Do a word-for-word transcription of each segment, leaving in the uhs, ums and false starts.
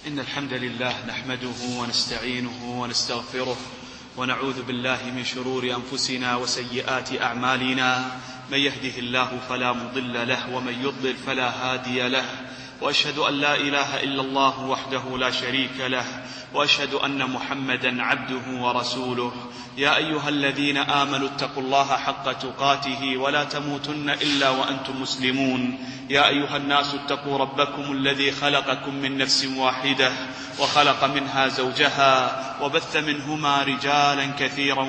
إن الحمد لله نحمده ونستعينه ونستغفره ونعوذ بالله من شرور أنفسنا وسيئات أعمالنا. من يهده الله فلا مضل له ومن يضلل فلا هادي له، وأشهد أن لا إله إلا الله وحده لا شريك له، وأشهد أن محمدا عبده ورسوله. يا أيها الذين آمنوا اتقوا الله حق تقاته ولا تموتن إلا وأنتم مسلمون. يا أيها الناس اتقوا ربكم الذي خلقكم من نفس واحدة وخلق منها زوجها وبث منهما رجالا كثيرا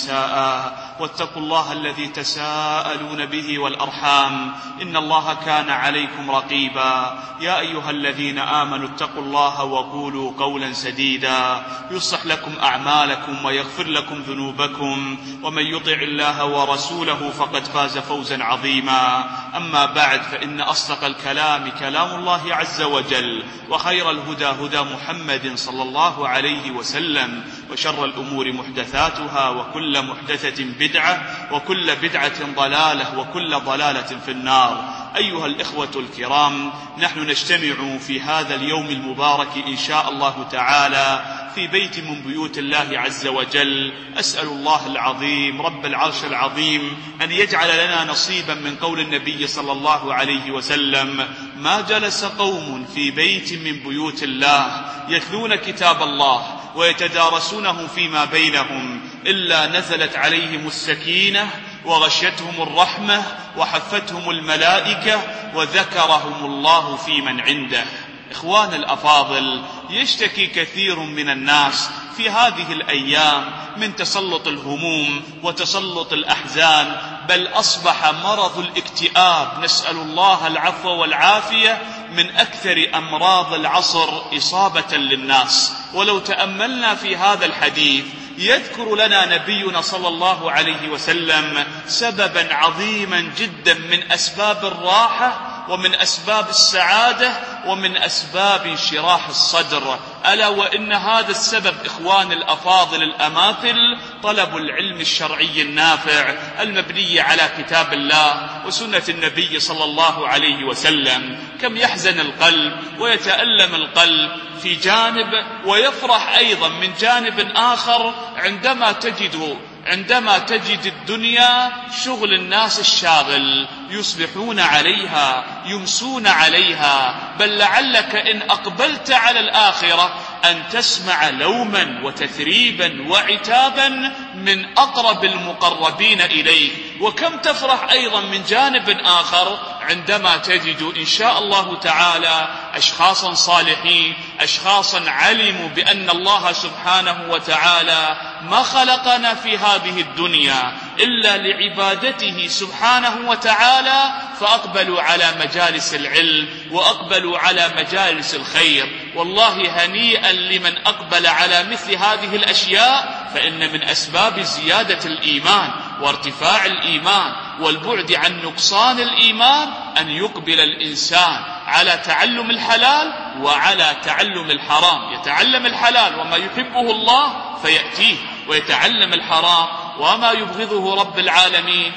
ونساء، واتقوا الله الذي تساءلون به والأرحام إن الله كان عليكم رقيبا. يا أيها الذين آمنوا اتقوا الله وقولوا قولا سديدا يصلح لكم أعمالكم ويغفر لكم ذنوبكم، ومن يطع الله ورسوله فقد فاز فوزا عظيما. أما بعد، فإن أصدق الكلام كلام الله عز وجل، وخير الهدى هدى محمد صلى الله عليه وسلم، وشر الأمور محدثاتها، وكل محدثة بدعة، وكل بدعة ضلالة، وكل ضلالة في النار. أيها الإخوة الكرام، نحن نجتمع في هذا اليوم المبارك إن شاء الله تعالى في بيت من بيوت الله عز وجل. أسأل الله العظيم رب العرش العظيم أن يجعل لنا نصيبا من قول النبي صلى الله عليه وسلم: ما جلس قوم في بيت من بيوت الله يتلون كتاب الله ويتدارسونه فيما بينهم إلا نزلت عليهم السكينة وغشيتهم الرحمة وحفتهم الملائكة وذكرهم الله في من عنده. إخوان الأفاضل، يشتكي كثير من الناس في هذه الأيام من تسلط الهموم وتسلط الأحزان، بل أصبح مرض الاكتئاب، نسأل الله العفو والعافية، من أكثر أمراض العصر إصابة للناس. ولو تأملنا في هذا الحديث يذكر لنا نبينا صلى الله عليه وسلم سببا عظيما جدا من أسباب الراحة ومن أسباب السعادة ومن أسباب انشراح الصدر، ألا وإن هذا السبب إخوان الأفاضل الأماثل طلب العلم الشرعي النافع المبني على كتاب الله وسنة النبي صلى الله عليه وسلم. كم يحزن القلب ويتألم القلب في جانب ويفرح أيضا من جانب آخر عندما تجد عندما تجد الدنيا شغل الناس الشاغل، يصبحون عليها يمسون عليها، بل لعلك إن أقبلت على الآخرة أن تسمع لوما وتثريبا وعتابا من أقرب المقربين إليك. وكم تفرح أيضا من جانب آخر عندما تجد إن شاء الله تعالى أشخاصا صالحين، أشخاصا علموا بأن الله سبحانه وتعالى ما خلقنا في هذه الدنيا إلا لعبادته سبحانه وتعالى، فأقبلوا على مجالس العلم وأقبلوا على مجالس الخير. والله هنيئا لمن أقبل على مثل هذه الأشياء، فإن من أسباب زيادة الإيمان وارتفاع الإيمان والبعد عن نقصان الإيمان أن يقبل الإنسان على تعلم الحلال وعلى تعلم الحرام، يتعلم الحلال وما يحبه الله فيأتيه، ويتعلم الحرام وما يبغضه رب العالمين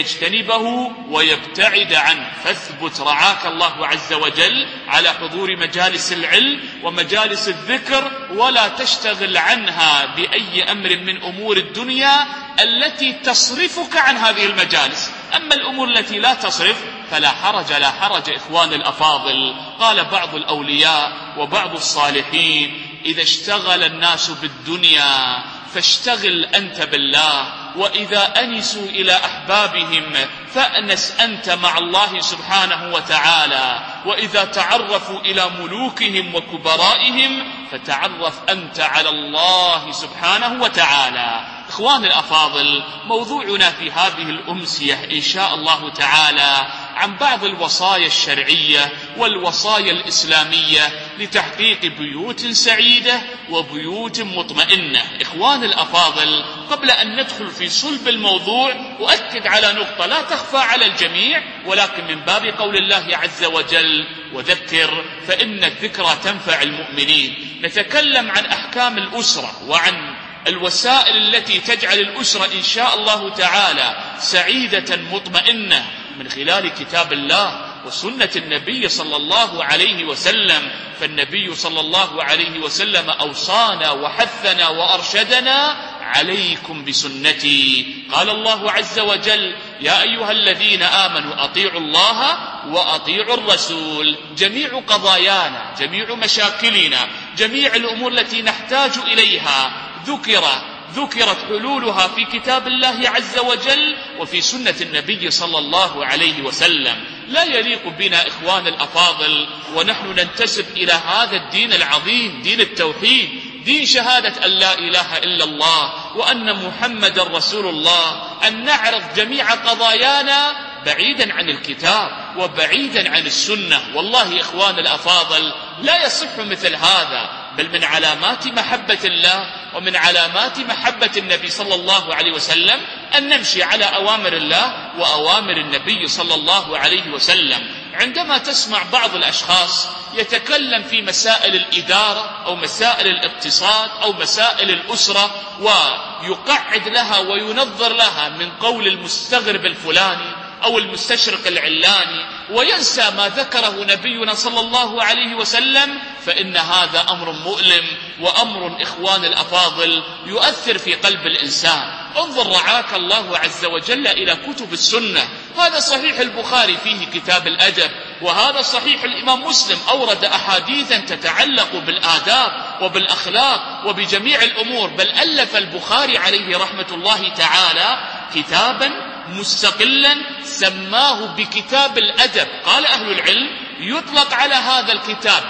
فيجتنبه ويبتعد عنه. فاثبت رعاك الله عز وجل على حضور مجالس العلم ومجالس الذكر، ولا تشتغل عنها بأي أمر من أمور الدنيا التي تصرفك عن هذه المجالس. أما الأمور التي لا تصرف فلا حرج لا حرج. إخوان الأفاضل، قال بعض الأولياء وبعض الصالحين: إذا اشتغل الناس بالدنيا فاشتغل أنت بالله، وإذا أنسوا إلى أحبابهم فأنس أنت مع الله سبحانه وتعالى، وإذا تعرفوا إلى ملوكهم وكبرائهم فتعرف أنت على الله سبحانه وتعالى. إخوان الأفاضل، موضوعنا في هذه الأمسية إن شاء الله تعالى عن بعض الوصايا الشرعية والوصايا الإسلامية لتحقيق بيوت سعيدة وبيوت مطمئنة. إخوان الأفاضل، قبل أن ندخل في صلب الموضوع أؤكد على نقطة لا تخفى على الجميع، ولكن من باب قول الله عز وجل: وذكر فإن الذكرى تنفع المؤمنين. نتكلم عن أحكام الأسرة وعن الوسائل التي تجعل الأسرة إن شاء الله تعالى سعيدة مطمئنة من خلال كتاب الله وسنة النبي صلى الله عليه وسلم. فالنبي صلى الله عليه وسلم أوصانا وحثنا وأرشدنا: عليكم بسنتي. قال الله عز وجل: يا أيها الذين آمنوا أطيعوا الله وأطيعوا الرسول. جميع قضايانا، جميع مشاكلنا، جميع الأمور التي نحتاج إليها ذكر ذكرت حلولها في كتاب الله عز وجل وفي سنة النبي صلى الله عليه وسلم. لا يليق بنا إخوان الأفاضل ونحن ننتسب إلى هذا الدين العظيم، دين التوحيد، دين شهادة أن لا إله إلا الله وأن محمد رسول الله، أن نعرض جميع قضايانا بعيدا عن الكتاب وبعيدا عن السنة. والله إخوان الأفاضل لا يصح مثل هذا، بل من علامات محبة الله ومن علامات محبة النبي صلى الله عليه وسلم أن نمشي على أوامر الله وأوامر النبي صلى الله عليه وسلم. عندما تسمع بعض الأشخاص يتكلم في مسائل الإدارة أو مسائل الاقتصاد أو مسائل الأسرة ويقعد لها وينظر لها من قول المستغرب الفلاني أو المستشرق العلاني وينسى ما ذكره نبينا صلى الله عليه وسلم، فإن هذا أمر مؤلم وأمر إخوان الأفاضل يؤثر في قلب الإنسان. انظر رعاك الله عز وجل إلى كتب السنة. هذا صحيح البخاري فيه كتاب الأدب، وهذا صحيح الإمام مسلم أورد أحاديثا تتعلق بالآداب وبالأخلاق وبجميع الأمور، بل ألف البخاري عليه رحمة الله تعالى كتابا مستقلا سماه بكتاب الأدب. قال أهل العلم: يطلق على هذا الكتاب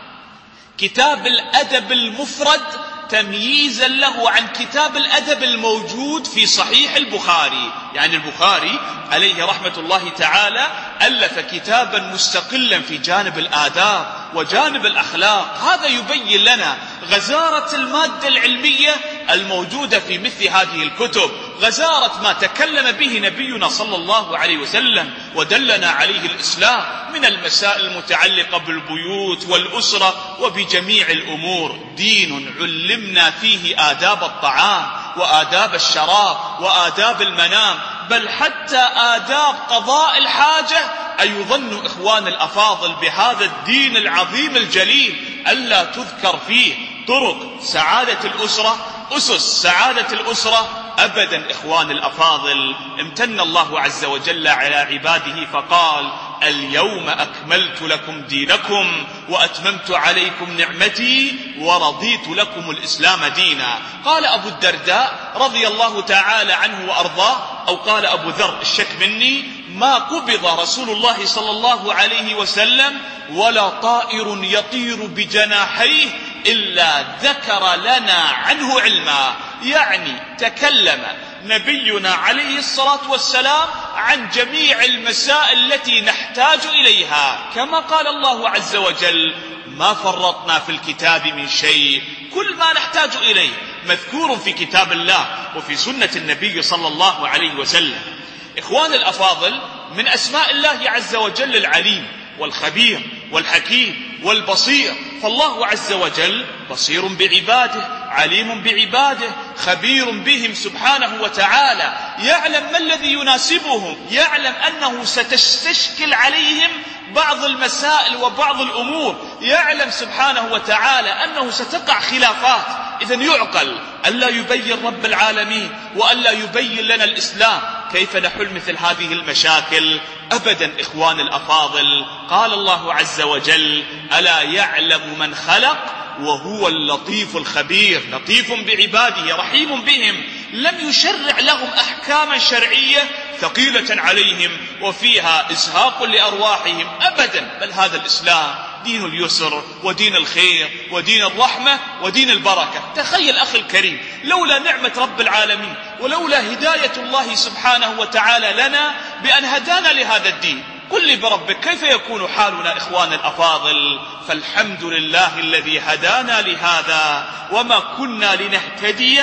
كتاب الأدب المفرد تمييزا له عن كتاب الأدب الموجود في صحيح البخاري. يعني البخاري عليه رحمة الله تعالى ألف كتابا مستقلا في جانب الآداب وجانب الأخلاق. هذا يبين لنا غزارة المادة العلمية الموجودة في مثل هذه الكتب، غزارة ما تكلم به نبينا صلى الله عليه وسلم ودلنا عليه الإسلام من المسائل المتعلقة بالبيوت والأسرة وبجميع الأمور. دين علمنا فيه آداب الطعام وآداب الشراب وآداب المنام، بل حتى آداب قضاء الحاجة. أيظن إخوان الأفاضل بهذا الدين العظيم الجليل ألا تذكر فيه طرق سعادة الأسرة، أسس سعادة الأسرة؟ أبدا إخوان الأفاضل. امتن الله عز وجل على عباده فقال: اليوم أكملت لكم دينكم وأتممت عليكم نعمتي ورضيت لكم الإسلام دينا. قال أبو الدرداء رضي الله تعالى عنه وأرضاه، أو قال أبو ذر الشك مني: ما قبض رسول الله صلى الله عليه وسلم ولا طائر يطير بجناحيه إلا ذكر لنا عنه علما. يعني تكلم نبينا عليه الصلاة والسلام عن جميع المسائل التي نحتاج إليها، كما قال الله عز وجل: ما فرطنا في الكتاب من شيء. كل ما نحتاج إليه مذكور في كتاب الله وفي سنة النبي صلى الله عليه وسلم. إخوان الأفاضل، من أسماء الله عز وجل العليم والخبير والحكيم والبصير. فالله عز وجل بصير بعباده، عليم بعباده، خبير بهم سبحانه وتعالى، يعلم ما الذي يناسبهم، يعلم أنه ستشكل عليهم بعض المسائل وبعض الأمور، يعلم سبحانه وتعالى أنه ستقع خلافات. إذن يعقل ألا يبين رب العالمين وألا يبين لنا الإسلام كيف نحل مثل هذه المشاكل؟ أبدا إخوان الأفاضل. قال الله عز وجل: ألا يعلم من خلق وهو اللطيف الخبير. لطيف بعباده رحيم بهم، لم يشرع لهم أحكاما شرعية ثقيلة عليهم وفيها إزهاق لأرواحهم أبدا، بل هذا الإسلام دين اليسر ودين الخير ودين الرحمة ودين البركة. تخيل أخي الكريم، لولا نعمة رب العالمين ولولا هداية الله سبحانه وتعالى لنا بأن هدانا لهذا الدين، قل لي بربك كيف يكون حالنا إخوان الأفاضل؟ فالحمد لله الذي هدانا لهذا وما كنا لنهتدي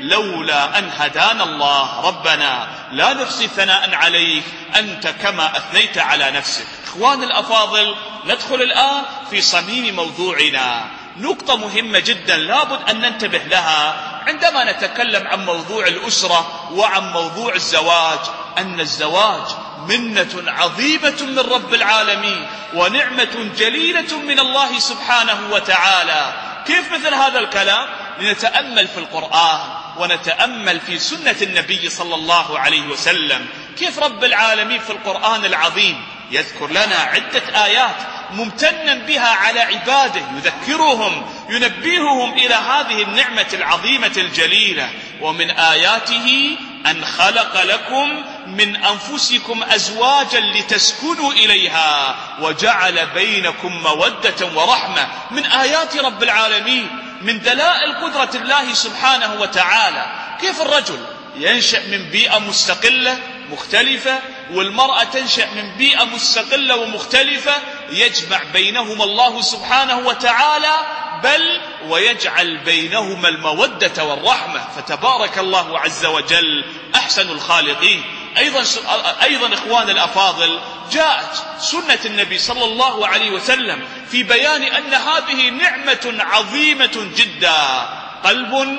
لولا أن هدانا الله. ربنا لا نحصي ثناء عليك أنت كما أثنيت على نفسك. إخوان الأفاضل، ندخل الآن في صميم موضوعنا. نقطة مهمة جدا لابد أن ننتبه لها عندما نتكلم عن موضوع الأسرة وعن موضوع الزواج، أن الزواج منة عظيمة من رب العالمين ونعمة جليلة من الله سبحانه وتعالى. كيف مثل هذا الكلام؟ لنتأمل في القرآن ونتأمل في سنة النبي صلى الله عليه وسلم، كيف رب العالمين في القرآن العظيم يذكر لنا عدة آيات ممتنا بها على عباده، يذكرهم ينبههم إلى هذه النعمة العظيمة الجليلة. ومن آياته أن خلق لكم من أنفسكم أزواجا لتسكنوا إليها وجعل بينكم مودة ورحمة. من آيات رب العالمين، من دلائل قدرة الله سبحانه وتعالى. كيف الرجل ينشأ من بيئة مستقلة مختلفة والمرأة تنشأ من بيئة مستقلة ومختلفة، يجمع بينهما الله سبحانه وتعالى، بل ويجعل بينهما المودة والرحمة، فتبارك الله عز وجل أحسن الخالقين. أيضا, أيضا إخوان الأفاضل، جاءت سنة النبي صلى الله عليه وسلم في بيان أن هذه نعمة عظيمة جدا. قلب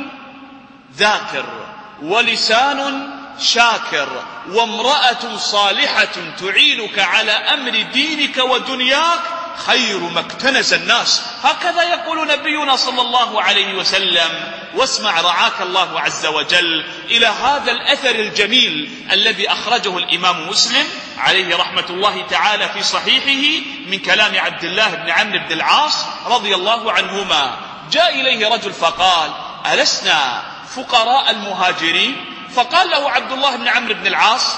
ذاكر ولسان شاكر وامرأة صالحة تعينك على أمر دينك ودنياك خير ما اكتنز الناس. هكذا يقول نبينا صلى الله عليه وسلم. واسمع رعاك الله عز وجل إلى هذا الأثر الجميل الذي أخرجه الإمام مسلم عليه رحمة الله تعالى في صحيحه من كلام عبد الله بن عمرو بن العاص رضي الله عنهما. جاء إليه رجل فقال: ألسنا فقراء المهاجرين؟ فقال له عبد الله بن عمرو بن العاص: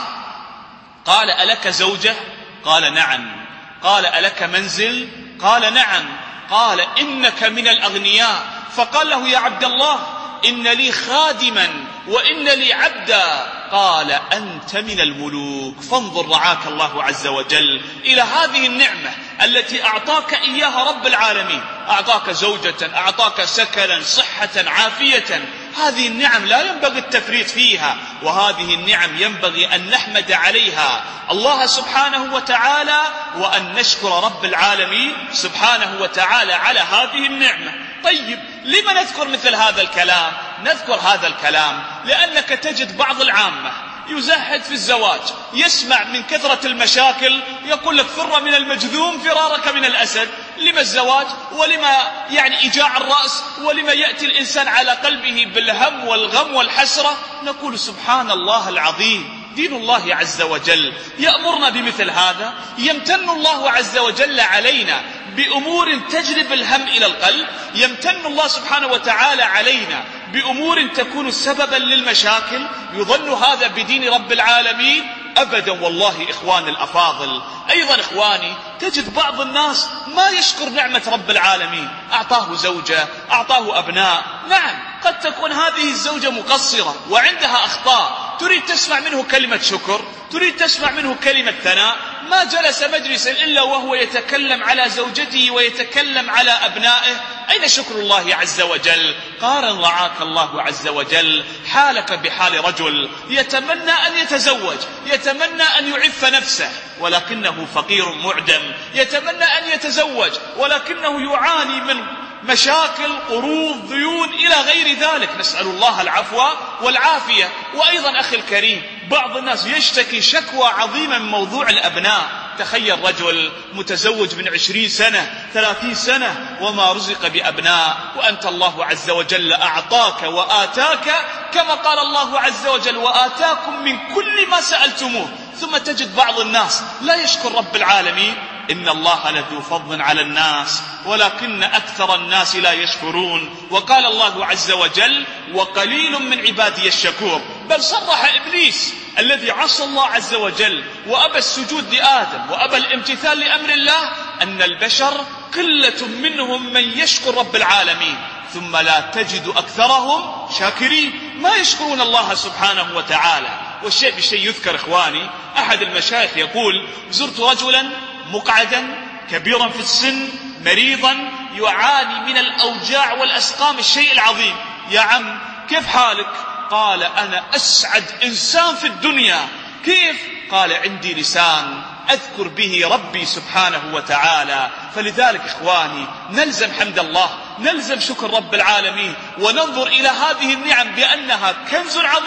قال ألك زوجة؟ قال نعم. قال ألك منزل؟ قال نعم. قال إنك من الأغنياء. فقال له: يا عبد الله، إن لي خادما وإن لي عبدا. قال: أنت من الملوك. فانظر رعاك الله عز وجل إلى هذه النعمة التي أعطاك إياها رب العالمين. أعطاك زوجة، أعطاك سكنا، صحة، عافية. هذه النعم لا ينبغي التفريط فيها، وهذه النعم ينبغي أن نحمد عليها الله سبحانه وتعالى، وأن نشكر رب العالمين سبحانه وتعالى على هذه النعمة. طيب، لما نذكر مثل هذا الكلام؟ نذكر هذا الكلام لأنك تجد بعض العامة يزهد في الزواج، يسمع من كثرة المشاكل يقول لك: فر من المجذوم فرارك من الأسد. لما الزواج؟ ولما يعني إيجاع الرأس؟ ولما يأتي الإنسان على قلبه بالهم والغم والحسرة؟ نقول: سبحان الله العظيم، دين الله عز وجل يأمرنا بمثل هذا. يمتن الله عز وجل علينا بأمور تجلب الهم إلى القلب، يمتن الله سبحانه وتعالى علينا بأمور تكون سببا للمشاكل. يظن هذا بدين رب العالمين؟ أبدا والله إخواني الأفاضل. أيضا إخواني، تجد بعض الناس ما يشكر نعمة رب العالمين. أعطاه زوجة، أعطاه أبناء. نعم، قد تكون هذه الزوجة مقصرة وعندها أخطاء، تريد تسمع منه كلمة شكر، تريد تسمع منه كلمة ثناء. ما جلس مجلسا إلا وهو يتكلم على زوجته ويتكلم على أبنائه. أين شكر الله عز وجل؟ قارن رعاك الله عز وجل حالك بحال رجل يتمنى أن يتزوج، يتمنى أن يعف نفسه ولكنه فقير معدم، يتمنى أن يتزوج ولكنه يعاني من مشاكل، قروض، ديون إلى غير ذلك. نسأل الله العفو والعافية. وأيضا أخي الكريم، بعض الناس يشتكي شكوى عظيمة من موضوع الأبناء. تخيل رجل متزوج من عشرين سنة ثلاثين سنة وما رزق بأبناء، وأنت الله عز وجل أعطاك وآتاك، كما قال الله عز وجل: وآتاكم من كل ما سألتموه. ثم تجد بعض الناس لا يشكر رب العالمين. إن الله لذو فضل على الناس ولكن أكثر الناس لا يشكرون. وقال الله عز وجل: وقليل من عبادي الشكور. بل صرح إبليس الذي عصى الله عز وجل وأبى السجود لآدم وأبى الامتثال لأمر الله أن البشر قلة منهم من يشكر رب العالمين، ثم لا تجد أكثرهم شاكرين، ما يشكرون الله سبحانه وتعالى. والشيء بالشيء يذكر إخواني، أحد المشايخ يقول: زرت رجلا مقعدا كبيرا في السن مريضا يعاني من الأوجاع والأسقام الشيء العظيم. يا عم كيف حالك؟ قال: أنا أسعد إنسان في الدنيا. كيف؟ قال: عندي لسان أذكر به ربي سبحانه وتعالى. فلذلك إخواني، نلزم حمد الله، نلزم شكر رب العالمين، وننظر إلى هذه النعم بأنها كنز عظيم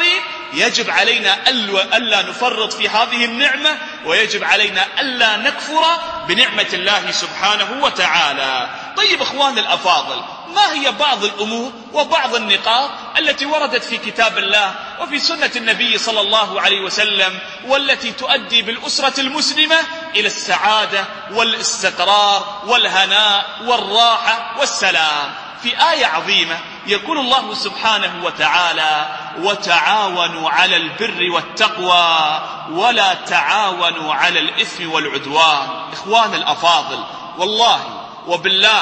يجب علينا ألا نفرط في هذه النعمة، ويجب علينا ألا نكفر بنعمة الله سبحانه وتعالى. طيب إخواني الأفاضل، ما هي بعض الأمور وبعض النقاط التي وردت في كتاب الله وفي سنة النبي صلى الله عليه وسلم والتي تؤدي بالأسرة المسلمة إلى السعادة والاستقرار والهناء والراحة والسلام؟ في آية عظيمة يقول الله سبحانه وتعالى: وتعاونوا على البر والتقوى ولا تعاونوا على الإثم والعدوان. إخوان الأفاضل، والله وبالله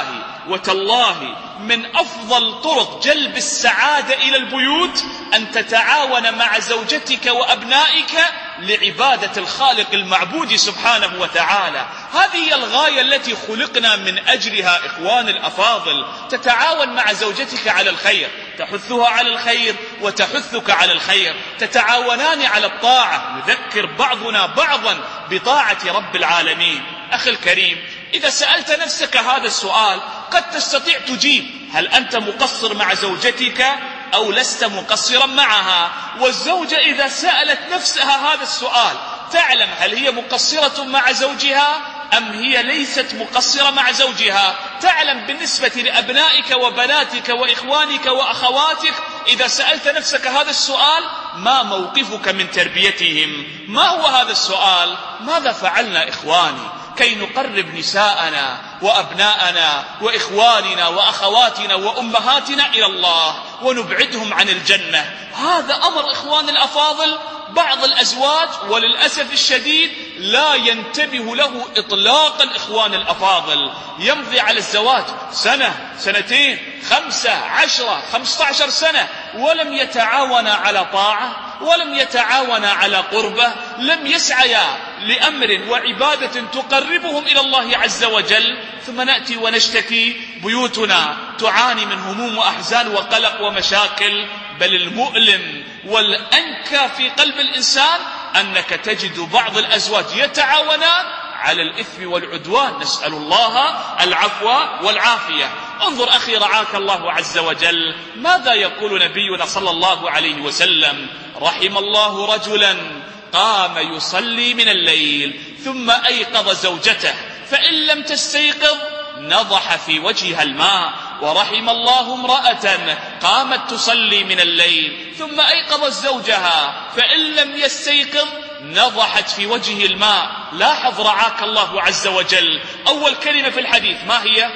وتالله من أفضل طرق جلب السعادة إلى البيوت أن تتعاون مع زوجتك وأبنائك لعبادة الخالق المعبود سبحانه وتعالى. هذه هي الغاية التي خلقنا من أجلها إخوان الأفاضل. تتعاون مع زوجتك على الخير، تحثها على الخير وتحثك على الخير، تتعاونان على الطاعة، نذكر بعضنا بعضا بطاعة رب العالمين. أخي الكريم، إذا سألت نفسك هذا السؤال قد تستطيع تجيب: هل أنت مقصر مع زوجتك أو لست مقصرا معها؟ والزوجة إذا سألت نفسها هذا السؤال تعلم هل هي مقصرة مع زوجها أم هي ليست مقصرة مع زوجها. تعلم بالنسبة لأبنائك وبناتك وإخوانك وأخواتك إذا سألت نفسك هذا السؤال ما موقفك من تربيتهم. ما هو هذا السؤال؟ ماذا فعلنا إخواني كي نقرب نساءنا وأبناءنا وإخواننا وأخواتنا وأمهاتنا إلى الله ونبعدهم عن الجنة؟ هذا أمر إخوان الأفاضل بعض الأزواج وللأسف الشديد لا ينتبه له إطلاقا. إخوان الأفاضل، يمضي على الزواج سنة سنتين خمسة عشرة خمسة عشر سنة ولم يتعاونا على طاعة، ولم يتعاونا على قربة، لم يسعيا لأمر وعبادة تقربهم إلى الله عز وجل. ثم نأتي ونشتكي بيوتنا تعاني من هموم وأحزان وقلق ومشاكل. بل المؤلم والأنكى في قلب الإنسان أنك تجد بعض الأزواج يتعاونان على الإثم والعدوان، نسأل الله العفو والعافية. انظر أخي رعاك الله عز وجل ماذا يقول نبينا صلى الله عليه وسلم: رحم الله رجلا قام يصلي من الليل ثم أيقظ زوجته فإن لم تستيقظ نضح في وجهها الماء، ورحم الله امرأة قامت تصلي من الليل ثم أيقظت زوجها فإن لم يستيقظ نضحت في وجهه الماء. لاحظ رعاك الله عز وجل أول كلمة في الحديث ما هي؟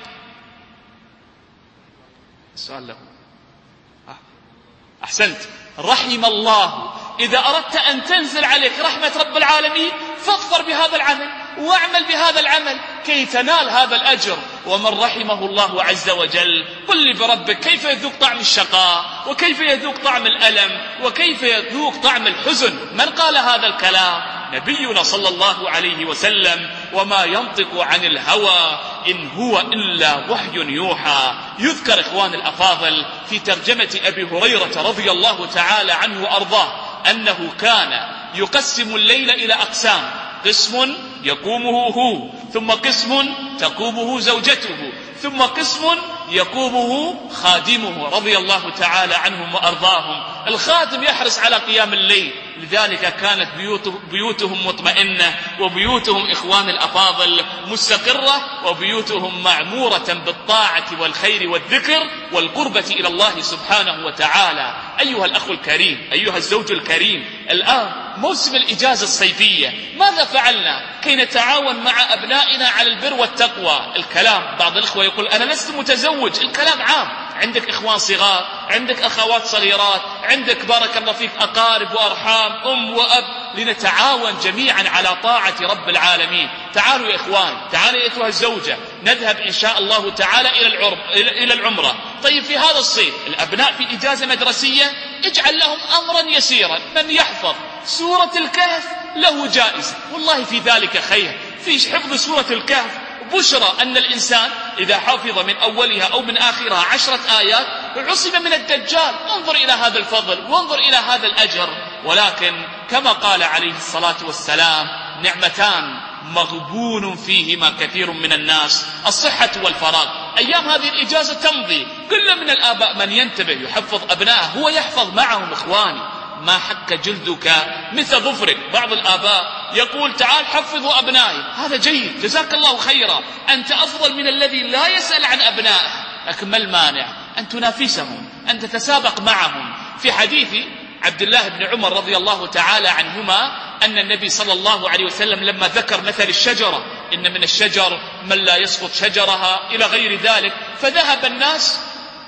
السؤال له. أحسنت، رحم الله. إذا أردت أن تنزل عليك رحمة رب العالمين فاظفر بهذا العمل واعمل بهذا العمل كي تنال هذا الأجر. ومن رحمه الله عز وجل قل لي بربك كيف يذوق طعم الشقاء، وكيف يذوق طعم الألم، وكيف يذوق طعم الحزن؟ من قال هذا الكلام؟ نبينا صلى الله عليه وسلم: وما ينطق عن الهوى إن هو إلا وحي يوحى. يذكر إخوان الأفاضل في ترجمة أبي هريرة رضي الله تعالى عنه وأرضاه أنه كان يقسم الليل إلى أقسام: قسم يقومه هو، ثم قسم تقومه زوجته، ثم قسم يقومه خادمه رضي الله تعالى عنهم وأرضاهم. الخادم يحرص على قيام الليل، لذلك كانت بيوتهم مطمئنة، وبيوتهم إخوان الأفاضل مستقرة، وبيوتهم معمورة بالطاعة والخير والذكر والقربة إلى الله سبحانه وتعالى. أيها الأخ الكريم، أيها الزوج الكريم، الآن موسم الإجازة الصيفية، ماذا فعلنا كي نتعاون مع أبنائنا على البر والتقوى؟ الكلام، بعض الإخوة يقول أنا لست متزوج، الكلام عام، عندك إخوان صغار، عندك أخوات صغيرات، عندك بارك الله فيك أقارب وأرحام أم وأب، لنتعاون جميعا على طاعة رب العالمين. تعالوا يا إخوان، تعالوا أيتها الزوجة، نذهب إن شاء الله تعالى إلى العرب إلى العمرة. طيب في هذا الصيف الأبناء في إجازة مدرسية، اجعل لهم أمرا يسيرا، من يحفظ سورة الكهف له جائزة، والله في ذلك خير. في حفظ سورة الكهف بشرى أن الإنسان إذا حفظ من أولها أو من آخرها عشرة آيات عصم من الدجال. انظر إلى هذا الفضل وانظر إلى هذا الأجر. ولكن كما قال عليه الصلاة والسلام: نعمتان مغبون فيهما كثير من الناس، الصحة والفراغ. أيام هذه الإجازة تمضي، كل من الآباء من ينتبه يحفظ أبنائه، هو يحفظ معهم إخواني، ما حك جلدك مثل ظفرك. بعض الآباء يقول تعال حفظوا أبنائي، هذا جيد جزاك الله خيرا، أنت أفضل من الذي لا يسأل عن أبنائه، لكن ما المانع أن تنافسهم، أن تتسابق معهم. في حديث عبد الله بن عمر رضي الله تعالى عنهما أن النبي صلى الله عليه وسلم لما ذكر مثل الشجرة، إن من الشجر من لا يسقط شجرها إلى غير ذلك، فذهب الناس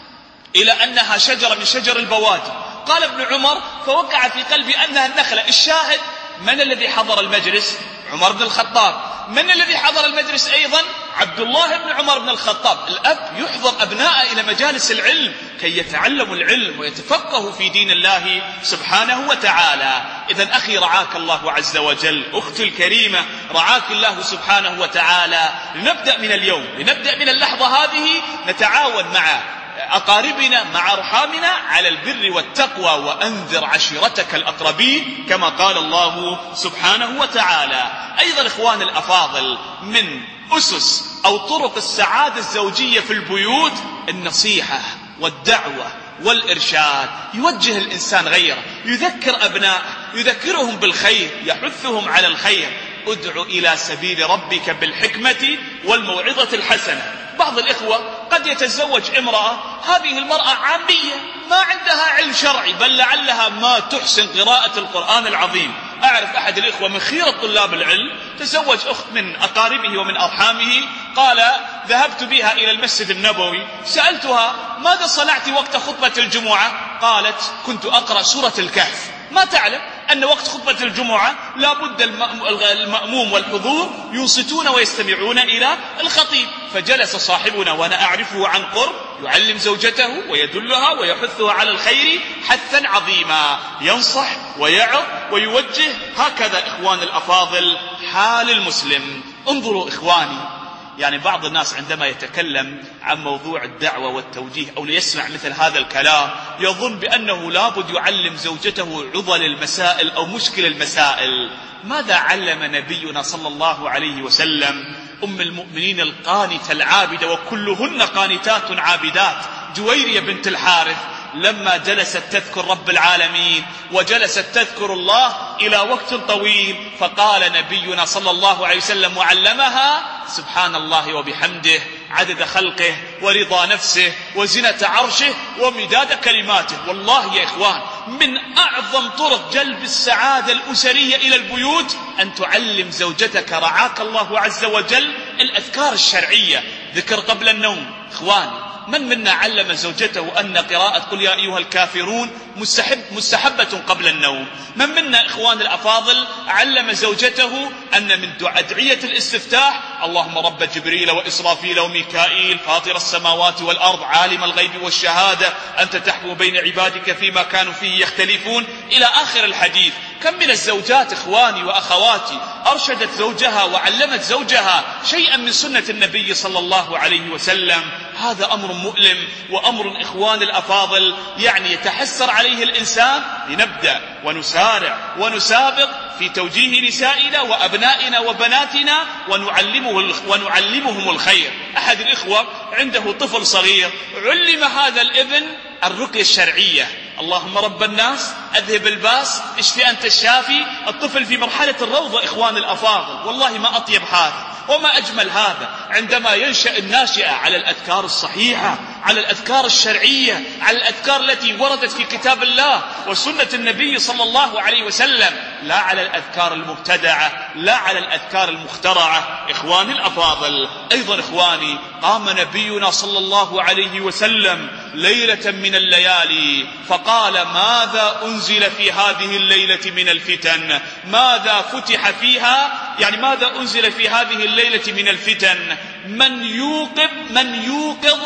إلى أنها شجرة من شجر البوادي. قال ابن عمر فوقع في قلبي أنها النخلة. الشاهد من الذي حضر المجلس؟ عمر بن الخطاب. من الذي حضر المجلس أيضا؟ عبد الله بن عمر بن الخطاب. الأب يحضر أبناءه إلى مجالس العلم كي يتعلموا العلم ويتفقهوا في دين الله سبحانه وتعالى. إذن أخي رعاك الله عز وجل، أختي الكريمة رعاك الله سبحانه وتعالى، لنبدأ من اليوم، لنبدأ من اللحظة هذه نتعاون مع أقاربنا مع أرحامنا على البر والتقوى، وأنذر عشيرتك الأقربين كما قال الله سبحانه وتعالى. أيضا إخوان الأفاضل، من أسس أو طرق السعادة الزوجية في البيوت النصيحة والدعوة والإرشاد. يوجه الإنسان غيره، يذكر أبناءه، يذكرهم بالخير، يحثهم على الخير. ادع إلى سبيل ربك بالحكمة والموعظة الحسنة. بعض الإخوة قد يتزوج امرأة، هذه المرأة عامية ما عندها علم شرعي، بل لعلها ما تحسن قراءة القرآن العظيم. أعرف أحد الإخوة من خيرة طلاب العلم تزوج أخت من أقاربه ومن أرحامه، قال ذهبت بها إلى المسجد النبوي، سألتها ماذا صنعت وقت خطبة الجمعة؟ قالت كنت أقرأ سورة الكهف. ما تعلم أن وقت خطبة الجمعة لا بد المأموم والحضور ينصتون ويستمعون إلى الخطيب. فجلس صاحبنا وأنا أعرفه عن قرب يعلم زوجته ويدلها ويحثها على الخير حثا عظيما، ينصح ويعظ ويوجه. هكذا إخوان الأفاضل حال المسلم. انظروا إخواني، يعني بعض الناس عندما يتكلم عن موضوع الدعوة والتوجيه أو ليسمع مثل هذا الكلام يظن بأنه لابد يعلم زوجته عضل المسائل أو مشكل المسائل. ماذا علم نبينا صلى الله عليه وسلم أم المؤمنين القانتة العابدة، وكلهن قانتات عابدات، جويرية بنت الحارث، لما جلست تذكر رب العالمين وجلست تذكر الله إلى وقت طويل، فقال نبينا صلى الله عليه وسلم وعلمها سبحان الله وبحمده عدد خلقه ورضا نفسه وزنة عرشه ومداد كلماته. والله يا إخوان، من أعظم طرق جلب السعادة الأسرية إلى البيوت أن تعلم زوجتك رعاك الله عز وجل الأذكار الشرعية. ذكر قبل النوم. إخواني، من منا علم زوجته أن قراءة قل يا أيها الكافرون مستحب مستحبة قبل النوم؟ من منا إخوان الأفاضل علم زوجته أن من أدعية الاستفتاح اللهم رب جبريل وإسرافيل وميكائيل فاطر السماوات والأرض عالم الغيب والشهادة أنت تحكم بين عبادك فيما كانوا فيه يختلفون، إلى آخر الحديث. كم من الزوجات إخواني وأخواتي أرشدت زوجها وعلمت زوجها شيئا من سنة النبي صلى الله عليه وسلم. هذا أمر مؤلم وأمر إخوان الأفاضل يعني يتحسر عليه الإنسان. لنبدأ ونسارع ونسابق في توجيه نسائنا وأبنائنا وبناتنا ونعلمه ونعلمهم الخير. أحد الإخوة عنده طفل صغير، علم هذا الابن الرقية الشرعية، اللهم رب الناس أذهب الباس اشفي أنت الشافي. الطفل في مرحلة الروضة إخوان الأفاضل، والله ما أطيب هذا وما أجمل هذا، عندما ينشأ الناشئة على الأذكار الصحيحة، على الأذكار الشرعية، على الأذكار التي وردت في كتاب الله وسنة النبي صلى الله عليه وسلم، لا على الأذكار المبتدعة، لا على الأذكار المخترعة. إخواني الأفاضل، أيضا إخواني، قام نبينا صلى الله عليه وسلم ليلة من الليالي فقال ماذا أنزل في هذه الليلة من الفتن؟ ماذا فتح فيها؟ يعني ماذا أنزل في هذه الليلة من الفتن؟ من يوقظ من يوقظ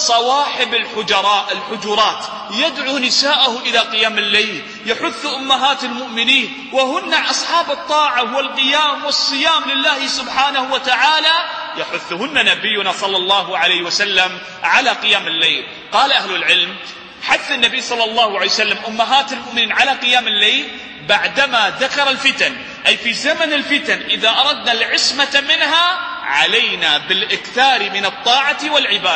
صواحب الحجرات الحجرات يدعو نساءه إلى قيام الليل، يحث أمهات المؤمنين وهن أصحاب الطاعة والقيام والصيام لله سبحانه وتعالى، يحثهن نبينا صلى الله عليه وسلم على قيام الليل. قال أهل العلم حث النبي صلى الله عليه وسلم أمهات المؤمنين على قيام الليل بعدما ذكر الفتن، أي في زمن الفتن إذا أردنا العصمة منها علينا بالإكثار من الطاعة والعبادة.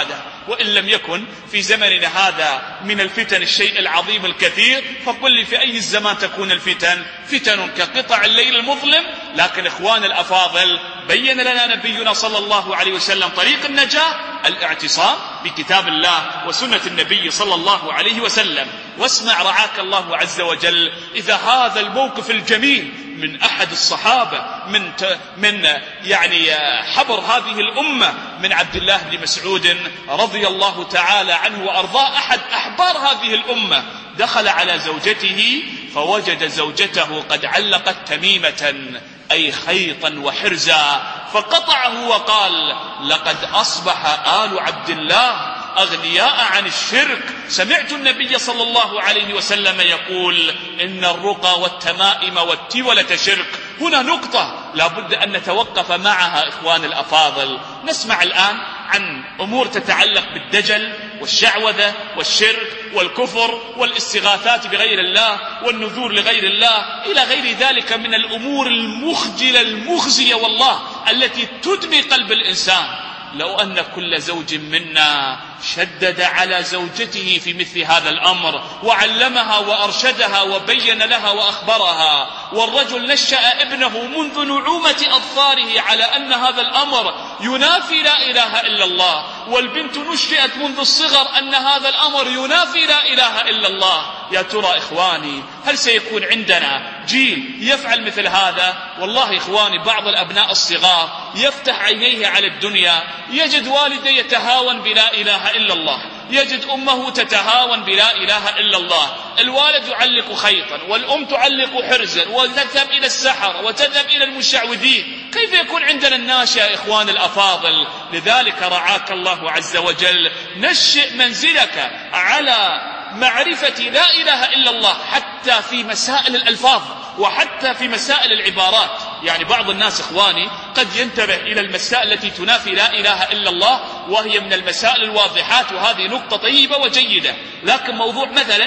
وإن لم يكن في زمننا هذا من الفتن الشيء العظيم الكثير، فقل لي في أي الزمان تكون الفتن؟ فتن كقطع الليل المظلم. لكن إخوان الأفاضل، بين لنا نبينا صلى الله عليه وسلم طريق النجاة: الاعتصام بكتاب الله وسنة النبي صلى الله عليه وسلم. واسمع رعاك الله عز وجل إذا هذا الموقف الجميل من أحد الصحابة من من يعني حبر هذه الأمة، من عبد الله بن مسعود رضي الله تعالى عنه وأرضاه، أحد أحبار هذه الأمة، دخل على زوجته فوجد زوجته قد علقت تميمة أي خيطا وحرزا، فقطعه وقال: لقد أصبح آل عبد الله أغنياء عن الشرك. سمعت النبي صلى الله عليه وسلم يقول: إن الرقى والتمائم والتولة شرك. هنا نقطة لا بد أن نتوقف معها إخوان الأفاضل. نسمع الآن عن أمور تتعلق بالدجل والشعوذة والشرك والكفر والاستغاثات بغير الله والنذور لغير الله إلى غير ذلك من الأمور المخجلة المخزية والله التي تدمي قلب الإنسان. لو أن كل زوج منا شدد على زوجته في مثل هذا الأمر وعلمها وأرشدها وبين لها وأخبرها، والرجل نشأ ابنه منذ نعومة أظفاره على أن هذا الأمر ينافي لا إله إلا الله، والبنت نشأت منذ الصغر أن هذا الأمر ينافي لا إله إلا الله، يا ترى إخواني هل سيكون عندنا جيل يفعل مثل هذا؟ والله إخواني بعض الأبناء الصغار يفتح عينيه على الدنيا، يجد والده يتهاون بلا إله إلا الله، يجد أمه تتهاون بلا إله إلا الله، الوالد يعلق خيطا والأم تعلق حرزا وتذهب إلى السحر وتذهب إلى المشعوذين. كيف يكون عندنا الناشئ إخوان الأفاضل؟ لذلك رعاك الله عز وجل نشئ منزلك على معرفة لا إله إلا الله حتى في مسائل الألفاظ وحتى في مسائل العبارات. يعني بعض الناس إخواني قد ينتبه إلى المسائل التي تنافي لا إله إلا الله وهي من المسائل الواضحات، وهذه نقطة طيبة وجيدة، لكن موضوع مثلا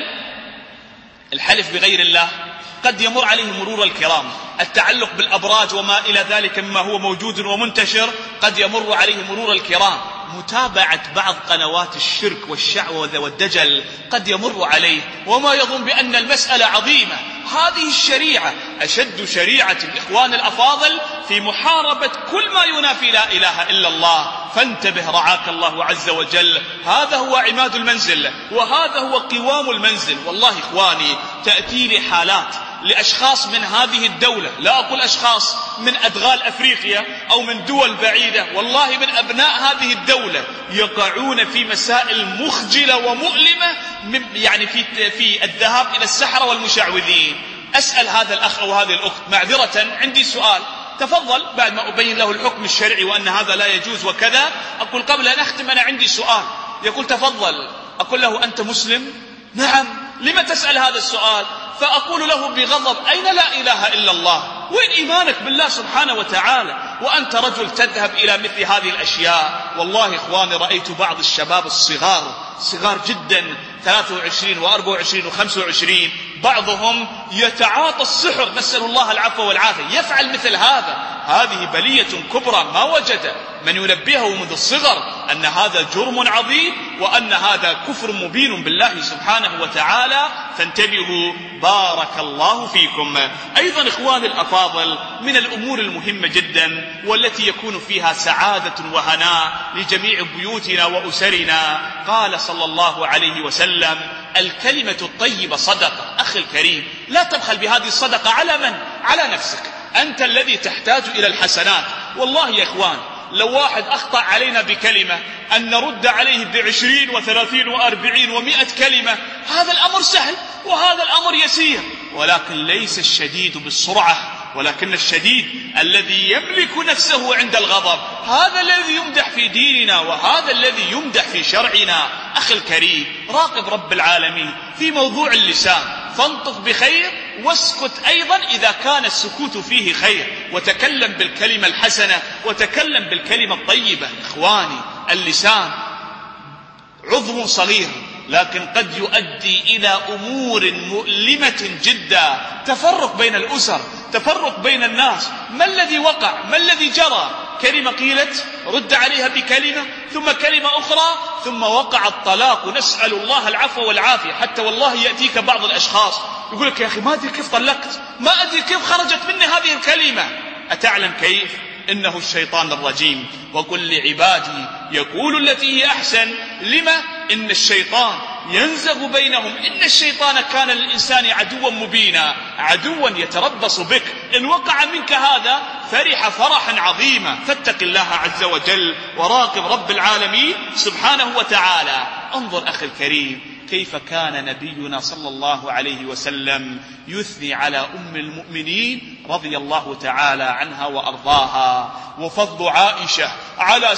الحلف بغير الله قد يمر عليه مرور الكرام، التعلق بالأبراج وما إلى ذلك مما هو موجود ومنتشر قد يمر عليه مرور الكرام، متابعة بعض قنوات الشرك والشعوذة والدجل قد يمر عليه وما يظن بأن المسألة عظيمة. هذه الشريعة أشد شريعة إخوان الأفاضل في محاربة كل ما ينافي لا إله إلا الله. فانتبه رعاك الله عز وجل، هذا هو عماد المنزل وهذا هو قوام المنزل. والله إخواني تأتي لي حالات لأشخاص من هذه الدولة، لا أقول أشخاص من أدغال أفريقيا أو من دول بعيدة، والله من أبناء هذه الدولة يقعون في مسائل مخجلة ومؤلمة، يعني في, في الذهاب إلى السحرة والمشعوذين. أسأل هذا الأخ أو هذه الأخت: معذرة عندي سؤال، تفضل. بعد ما أبين له الحكم الشرعي وأن هذا لا يجوز وكذا، أقول قبل أن أختم أنا عندي سؤال. يقول تفضل. أقول له: أنت مسلم؟ نعم. لما تسأل هذا السؤال؟ فأقول له بغضب: أين لا إله إلا الله؟ وين إيمانك بالله سبحانه وتعالى وأنت رجل تذهب إلى مثل هذه الأشياء؟ والله إخواني رأيت بعض الشباب الصغار صغار جدا، ثلاثة وعشرين وأربعة وعشرين وخمسة وعشرين، بعضهم يتعاطى السحر، نسأل الله العفو والعافية، يفعل مثل هذا. هذه بلية كبرى ما وجد من ينبهه منذ الصغر أن هذا جرم عظيم وأن هذا كفر مبين بالله سبحانه وتعالى. فانتبهوا بارك الله فيكم. أيضا إخواني الأفاضل من الأمور المهمة جدا والتي يكون فيها سعادة وهناء لجميع بيوتنا وأسرنا، قال صلى الله عليه وسلم: الكلمة الطيبة صدقة. أخي الكريم، لا تبخل بهذه الصدقة على من؟ على نفسك، أنت الذي تحتاج إلى الحسنات. والله يا إخوان لو واحد أخطأ علينا بكلمة أن نرد عليه بعشرين وثلاثين وأربعين ومئة كلمة، هذا الأمر سهل وهذا الأمر يسير، ولكن ليس الشديد بالسرعة ولكن الشديد الذي يملك نفسه عند الغضب. هذا الذي يمدح في ديننا وهذا الذي يمدح في شرعنا. أخي الكريم، راقب رب العالمين في موضوع اللسان، فانطق بخير واسكت أيضا إذا كان السكوت فيه خير، وتكلم بالكلمة الحسنة وتكلم بالكلمة الطيبة. إخواني اللسان عضو صغير لكن قد يؤدي إلى أمور مؤلمة جدا، تفرق بين الأسر، تفرق بين الناس. ما الذي وقع؟ ما الذي جرى؟ كلمة قيلت رد عليها بكلمة، ثم كلمة أخرى، ثم وقع الطلاق. نسأل الله العفو والعافية. حتى والله يأتيك بعض الأشخاص يقول لك يا أخي ما أدري كيف طلقت، ما أدري كيف خرجت مني هذه الكلمة. أتعلم كيف؟ إنه الشيطان الرجيم. وقل لعبادي يقول التي هي أحسن. لما؟ إن الشيطان ينزغ بينهم. إن الشيطان كان للإنسان عدوا مبينا، عدوا يتربص بك. إن وقع منك هذا فرح فرحا عظيما. فاتق الله عز وجل وراقب رب العالمين سبحانه وتعالى. انظر أخي الكريم كيف كان نبينا صلى الله عليه وسلم يثني على أم المؤمنين رضي الله تعالى عنها وأرضاها. وفضل عائشة على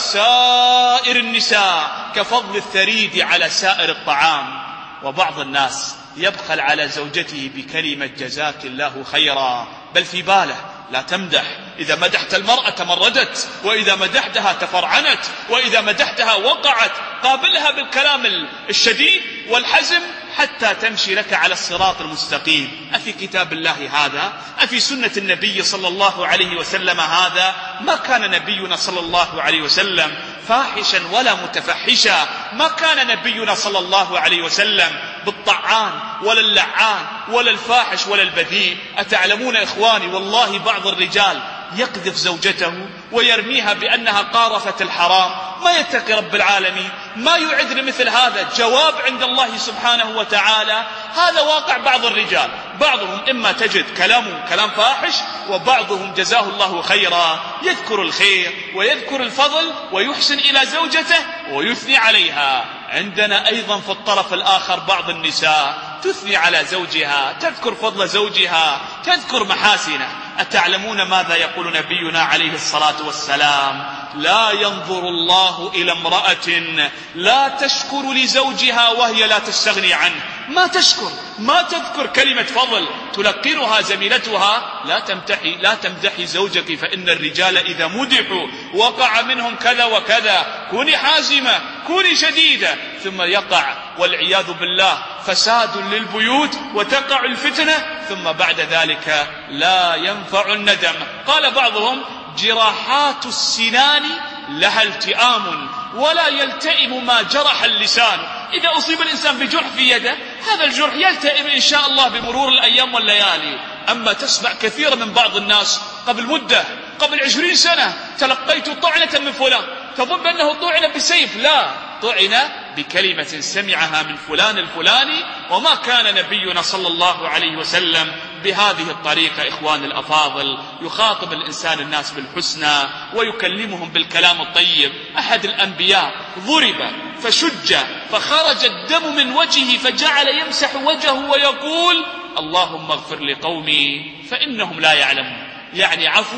سائر النساء كفضل الثريد على سائر الطعام. وبعض الناس يبخل على زوجته بكلمة جزاك الله خيرا، بل في باله لا تمدح. إذا مدحت المرأة تمردت، وإذا مدحتها تفرعنت، وإذا مدحتها وقعت. قابلها بالكلام الشديد والحزم حتى تمشي لك على الصراط المستقيم. أفي كتاب الله هذا؟ أفي سنة النبي صلى الله عليه وسلم هذا؟ ما كان نبينا صلى الله عليه وسلم فاحشا ولا متفحشا. ما كان نبينا صلى الله عليه وسلم بالطعان ولا اللعان ولا الفاحش ولا البذيء. أتعلمون إخواني والله بعض الرجال يقذف زوجته ويرميها بأنها قارفت الحرام. ما يتقي رب العالمين، ما يعد لمثل هذا جواب عند الله سبحانه وتعالى. هذا واقع بعض الرجال. بعضهم إما تجد كلامه كلام فاحش، وبعضهم جزاه الله خيرا يذكر الخير ويذكر الفضل ويحسن إلى زوجته ويثني عليها. عندنا أيضا في الطرف الآخر بعض النساء تثني على زوجها، تذكر فضل زوجها، تذكر محاسنه. أتعلمون ماذا يقول نبينا عليه الصلاة والسلام؟ لا ينظر الله إلى امرأة لا تشكر لزوجها وهي لا تستغني عنه. ما تشكر، ما تذكر كلمة فضل تلقنها زميلتها. لا تمتحي لا تمدحي زوجك، فإن الرجال إذا مدحوا وقع منهم كذا وكذا. كوني حازمة، كوني شديدة، ثم يقع والعياذ بالله فساد للبيوت وتقع الفتنة، ثم بعد ذلك لا ينفع الندم. قال بعضهم جراحات السنان لها التئام ولا يلتئم ما جرح اللسان. إذا أصيب الإنسان بجرح في يده هذا الجرح يلتئم إن شاء الله بمرور الأيام والليالي. أما تسمع كثيرا من بعض الناس قبل مدة، قبل عشرين سنة تلقيت طعنة من فلان، تظن أنه طعن بسيف. لا، طعن بكلمة سمعها من فلان الفلاني. وما كان نبينا صلى الله عليه وسلم بهذه الطريقة إخوان الأفاضل. يخاطب الإنسان الناس بالحسنى ويكلمهم بالكلام الطيب. أحد الأنبياء ضرب فشج فخرج الدم من وجهه فجعل يمسح وجهه ويقول اللهم اغفر لقومي فإنهم لا يعلمون. يعني عفو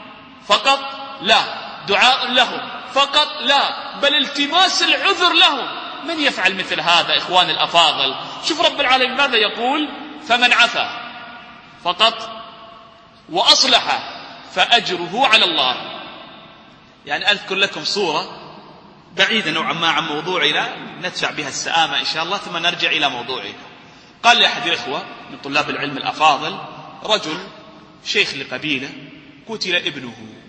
فقط لا، دعاء لهم فقط لا، بل التماس العذر لهم. من يفعل مثل هذا إخوان الأفاضل؟ شوف رب العالمين ماذا يقول؟ فمن عفا فقط وأصلح فأجره على الله. يعني أذكر لكم صورة بعيدة نوعا ما عن موضوعنا ندفع بها السآمة إن شاء الله، ثم نرجع إلى موضوعنا. قال لي أحد الإخوة من طلاب العلم الأفاضل رجل شيخ لقبيلة قتل ابنه،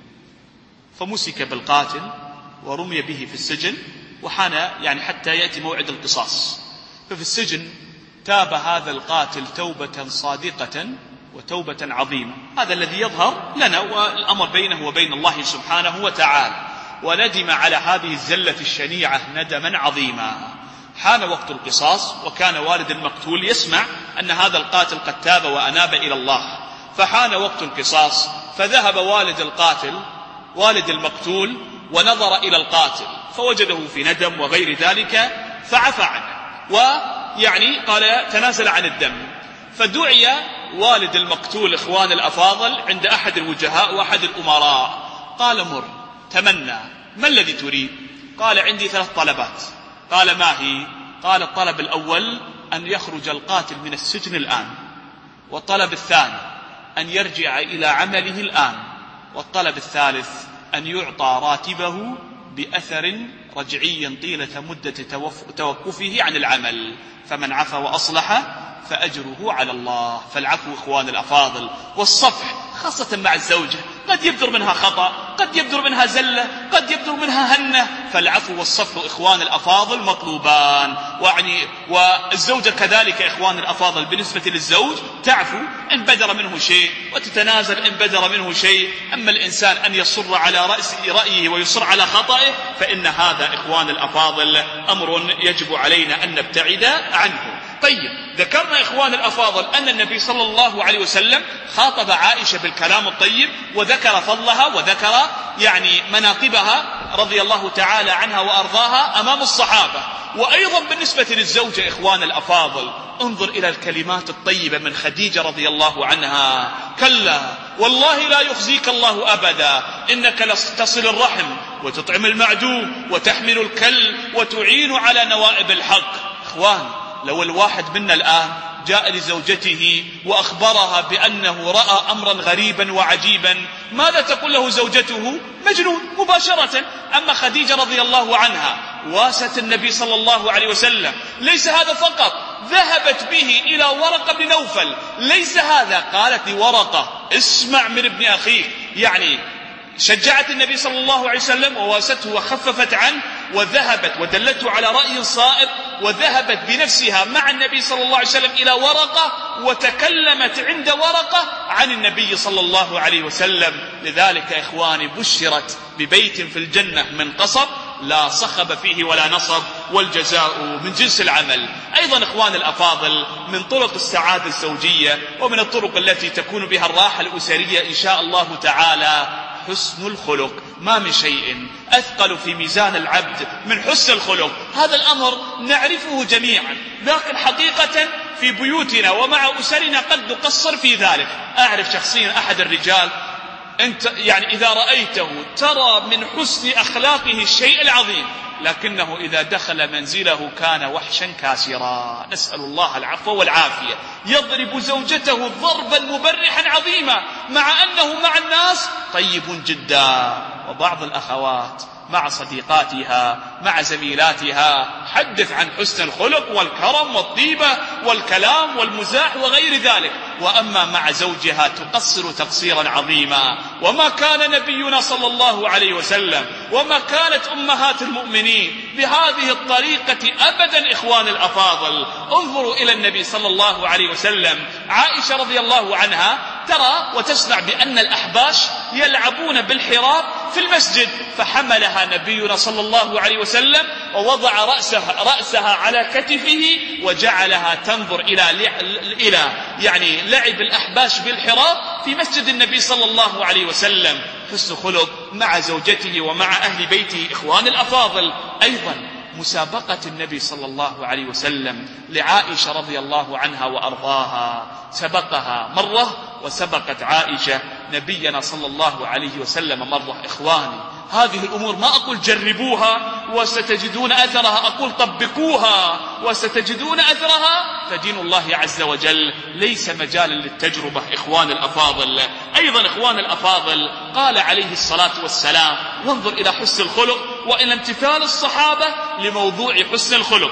فمسك بالقاتل ورمي به في السجن، وحان يعني حتى يأتي موعد القصاص. ففي السجن تاب هذا القاتل توبة صادقة وتوبة عظيمة. هذا الذي يظهر لنا، والأمر بينه وبين الله سبحانه وتعالى. وندم على هذه الزلة الشنيعة ندما عظيما. حان وقت القصاص، وكان والد المقتول يسمع أن هذا القاتل قد تاب وأناب إلى الله. فحان وقت القصاص، فذهب والد القاتل والد المقتول ونظر إلى القاتل فوجده في ندم وغير ذلك فعفى عنه، ويعني قال تنازل عن الدم. فدعي والد المقتول إخوان الأفاضل عند أحد الوجهاء وأحد الأمراء. قال مر تمنى، ما الذي تريد؟ قال عندي ثلاث طلبات. قال ما هي؟ قال الطلب الأول أن يخرج القاتل من السجن الآن، والطلب الثاني أن يرجع إلى عمله الآن، والطلب الثالث أن يعطى راتبه بأثر رجعي طيلة مدة توقفه عن العمل. فمن عفا وأصلح فأجره على الله. فالعفو إخوان الأفاضل والصفح خاصة مع الزوجة، قد يبدر منها خطأ، قد يبدر منها زلة، قد يبدر منها هنة، فالعفو والصفح إخوان الأفاضل مطلوبان. وعني والزوجة كذلك إخوان الأفاضل بالنسبة للزوج تعفو إن بدر منه شيء وتتنازل إن بدر منه شيء. أما الإنسان أن يصر على رأس رأيه ويصر على خطئه فإن هذا إخوان الأفاضل أمر يجب علينا أن نبتعد عنه. طيب، ذكرنا إخوان الأفاضل أن النبي صلى الله عليه وسلم خاطب عائشة بالكلام الطيب وذكر فضلها وذكر يعني مناقبها رضي الله تعالى عنها وأرضاها أمام الصحابة. وأيضا بالنسبة للزوجة إخوان الأفاضل انظر إلى الكلمات الطيبة من خديجة رضي الله عنها: كلا والله لا يخزيك الله أبدا، إنك لتصل الرحم وتطعم المعدوم وتحمل الكل وتعين على نوائب الحق. إخوان، لو الواحد منا الآن جاء لزوجته وأخبرها بأنه رأى أمرا غريبا وعجيبا، ماذا تقول له زوجته؟ مجنون مباشرة. أما خديجة رضي الله عنها واست النبي صلى الله عليه وسلم، ليس هذا فقط، ذهبت به إلى ورقة بن نوفل، ليس هذا، قالت لورقة: اسمع من ابن أخيك. يعني شجعت النبي صلى الله عليه وسلم وواسته وخففت عنه، وذهبت ودلته على رأي صائب، وذهبت بنفسها مع النبي صلى الله عليه وسلم إلى ورقة وتكلمت عند ورقة عن النبي صلى الله عليه وسلم. لذلك إخواني بشرت ببيت في الجنة من قصب لا صخب فيه ولا نصب، والجزاء من جنس العمل. أيضا إخوان الأفاضل من طرق السعادة الزوجية ومن الطرق التي تكون بها الراحة الأسرية إن شاء الله تعالى حسن الخلق. ما من شيء أثقل في ميزان العبد من حسن الخلق. هذا الأمر نعرفه جميعا، لكن حقيقة في بيوتنا ومع أسرنا قد نقصر في ذلك. أعرف شخصيا أحد الرجال أنت يعني إذا رأيته ترى من حسن أخلاقه الشيء العظيم، لكنه إذا دخل منزله كان وحشا كاسرا، نسأل الله العفو والعافية. يضرب زوجته ضربا مبرحا عظيما مع أنه مع الناس طيب جدا. وبعض الأخوات مع صديقاتها مع زميلاتها حدث عن حسن الخلق والكرم والطيبة والكلام والمزاح وغير ذلك، وأما مع زوجها تقصر تقصيرا عظيما. وما كان نبينا صلى الله عليه وسلم وما كانت أمهات المؤمنين بهذه الطريقة أبدا. إخوان الأفاضل انظروا إلى النبي صلى الله عليه وسلم. عائشة رضي الله عنها ترى وتسمع بأن الأحباش يلعبون بالحراب في المسجد، فحملها نبينا صلى الله عليه وسلم ووضع رأسها, رأسها على كتفه وجعلها تنظر إلى, إلى يعني لعب الأحباش بالحراب في مسجد النبي صلى الله عليه وسلم. حسن خلق مع زوجته ومع أهل بيته. إخوان الأفاضل أيضا مسابقة النبي صلى الله عليه وسلم لعائشة رضي الله عنها وأرضاها، سبقها مرة وسبقت عائشة نبينا صلى الله عليه وسلم مرة. إخواني هذه الأمور ما أقول جربوها وستجدون أثرها، أقول طبقوها وستجدون أثرها، فدين الله عز وجل ليس مجالا للتجربة. إخوان الأفاضل أيضا إخوان الأفاضل قال عليه الصلاة والسلام، وانظر إلى حسن الخلق وإلى امتثال الصحابة لموضوع حسن الخلق: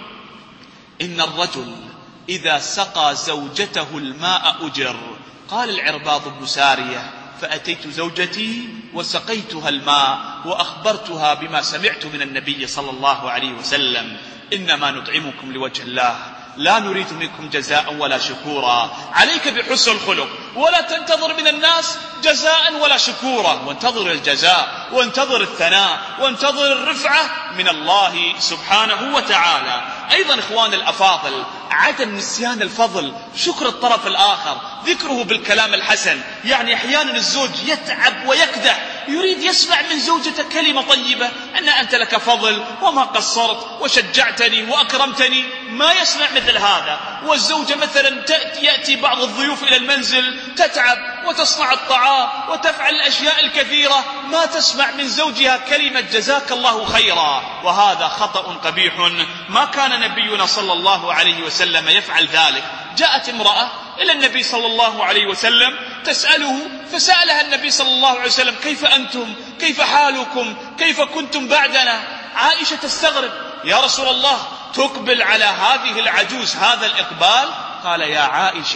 إن الرجل إذا سقى زوجته الماء أجر. قال العرباض بن سارية: فأتيت زوجتي وسقيتها الماء وأخبرتها بما سمعت من النبي صلى الله عليه وسلم: إنما نطعمكم لوجه الله لا نريد منكم جزاء ولا شكورا. عليك بحسن الخلق ولا تنتظر من الناس جزاء ولا شكورا، وانتظر الجزاء وانتظر الثناء وانتظر الرفعة من الله سبحانه وتعالى. أيضا إخوان الأفاضل عدم نسيان الفضل، شكر الطرف الآخر، ذكره بالكلام الحسن. يعني أحيانا الزوج يتعب ويكدح، يريد يسمع من زوجته كلمة طيبة أن أنت لك فضل وما قصرت وشجعتني وأكرمتني، ما يسمع مثل هذا. والزوجة مثلا يأتي بعض الضيوف إلى المنزل تتعب وتصنع الطعام وتفعل الأشياء الكثيرة، ما تسمع من زوجها كلمة جزاك الله خيرا، وهذا خطأ قبيح. ما كان نبينا صلى الله عليه وسلم يفعل ذلك. جاءت امرأة إلى النبي صلى الله عليه وسلم تسأله، فسألها النبي صلى الله عليه وسلم: كيف أنتم؟ كيف حالكم؟ كيف كنتم بعدنا؟ عائشة تستغرب: يا رسول الله، تقبل على هذه العجوز هذا الإقبال؟ قال: يا عائشة،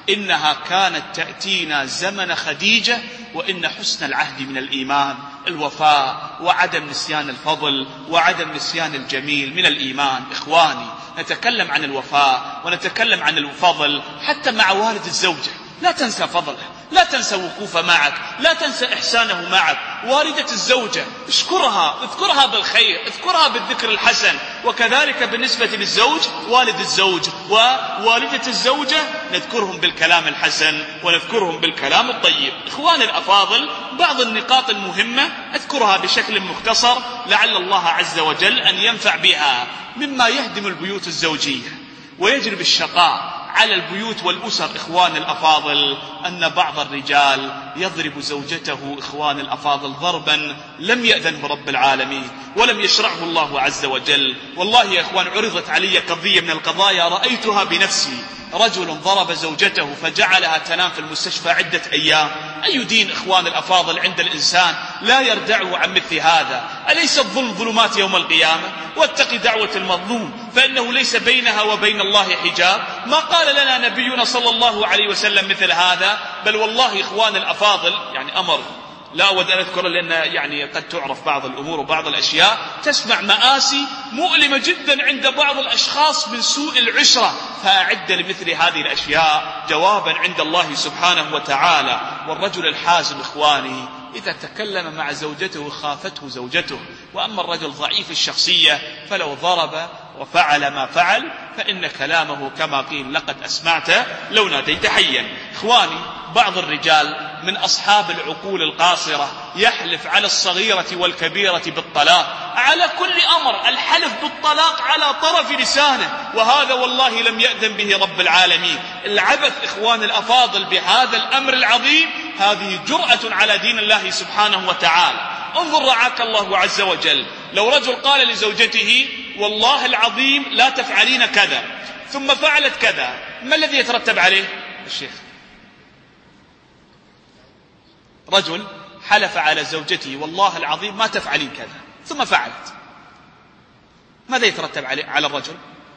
إنها كانت تأتينا زمن خديجة، وإن حسن العهد من الإيمان، الوفاء وعدم نسيان الفضل وعدم نسيان الجميل من الإيمان. إخواني، نتكلم عن الوفاء ونتكلم عن الفضل حتى مع والد الزوجة، لا تنسى فضله، لا تنسى وقوفه معك، لا تنسى إحسانه معك. والدة الزوجة اشكرها، اذكرها بالخير، اذكرها بالذكر الحسن. وكذلك بالنسبة للزوج، والد الزوج ووالدة الزوجة نذكرهم بالكلام الحسن ونذكرهم بالكلام الطيب. إخواني الأفاضل، بعض النقاط المهمة أذكرها بشكل مختصر لعل الله عز وجل أن ينفع بها. مما يهدم البيوت الزوجية ويجلب الشقاء على البيوت والأسر إخوان الأفاضل أن بعض الرجال يضرب زوجته إخوان الأفاضل ضربا لم يأذنه رب العالمين ولم يشرعه الله عز وجل. والله يا إخوان، عرضت علي قضية من القضايا رأيتها بنفسي، رجل ضرب زوجته فجعلها تنام في المستشفى عدة أيام. أي دين إخوان الأفاضل عند الإنسان لا يردعه عن مثل هذا؟ أليس الظلم ظلمات يوم القيامة؟ واتق دعوة المظلوم فإنه ليس بينها وبين الله حجاب. ما قال لنا نبينا صلى الله عليه وسلم مثل هذا؟ بل والله إخوان الأفاضل يعني أمر لا أود أن أذكر، لأن يعني قد تعرف بعض الأمور وبعض الأشياء، تسمع مآسي مؤلمة جدا عند بعض الأشخاص من سوء العشرة، فأعد لمثل هذه الأشياء جوابا عند الله سبحانه وتعالى. والرجل الحازم إخواني إذا تكلم مع زوجته خافته زوجته، وأما الرجل ضعيف الشخصية فلو ضرب وفعل ما فعل فإن كلامه كما قيل لقد أسمعت لو ناديت حيا. إخواني، بعض الرجال من أصحاب العقول القاصرة يحلف على الصغيرة والكبيرة بالطلاق، على كل أمر الحلف بالطلاق على طرف لسانه، وهذا والله لم يأذن به رب العالمين. العبث إخوان الأفاضل بهذا الأمر العظيم هذه جرأة على دين الله سبحانه وتعالى. انظر رعاك الله عز وجل، لو رجل قال لزوجته والله العظيم لا تفعلين كذا ثم فعلت كذا، ما الذي يترتب عليه؟ الشيخ رجل حلف على زوجته والله العظيم ما تفعلين كذا ثم فعلت، ماذا يترتب عليه على الرجل؟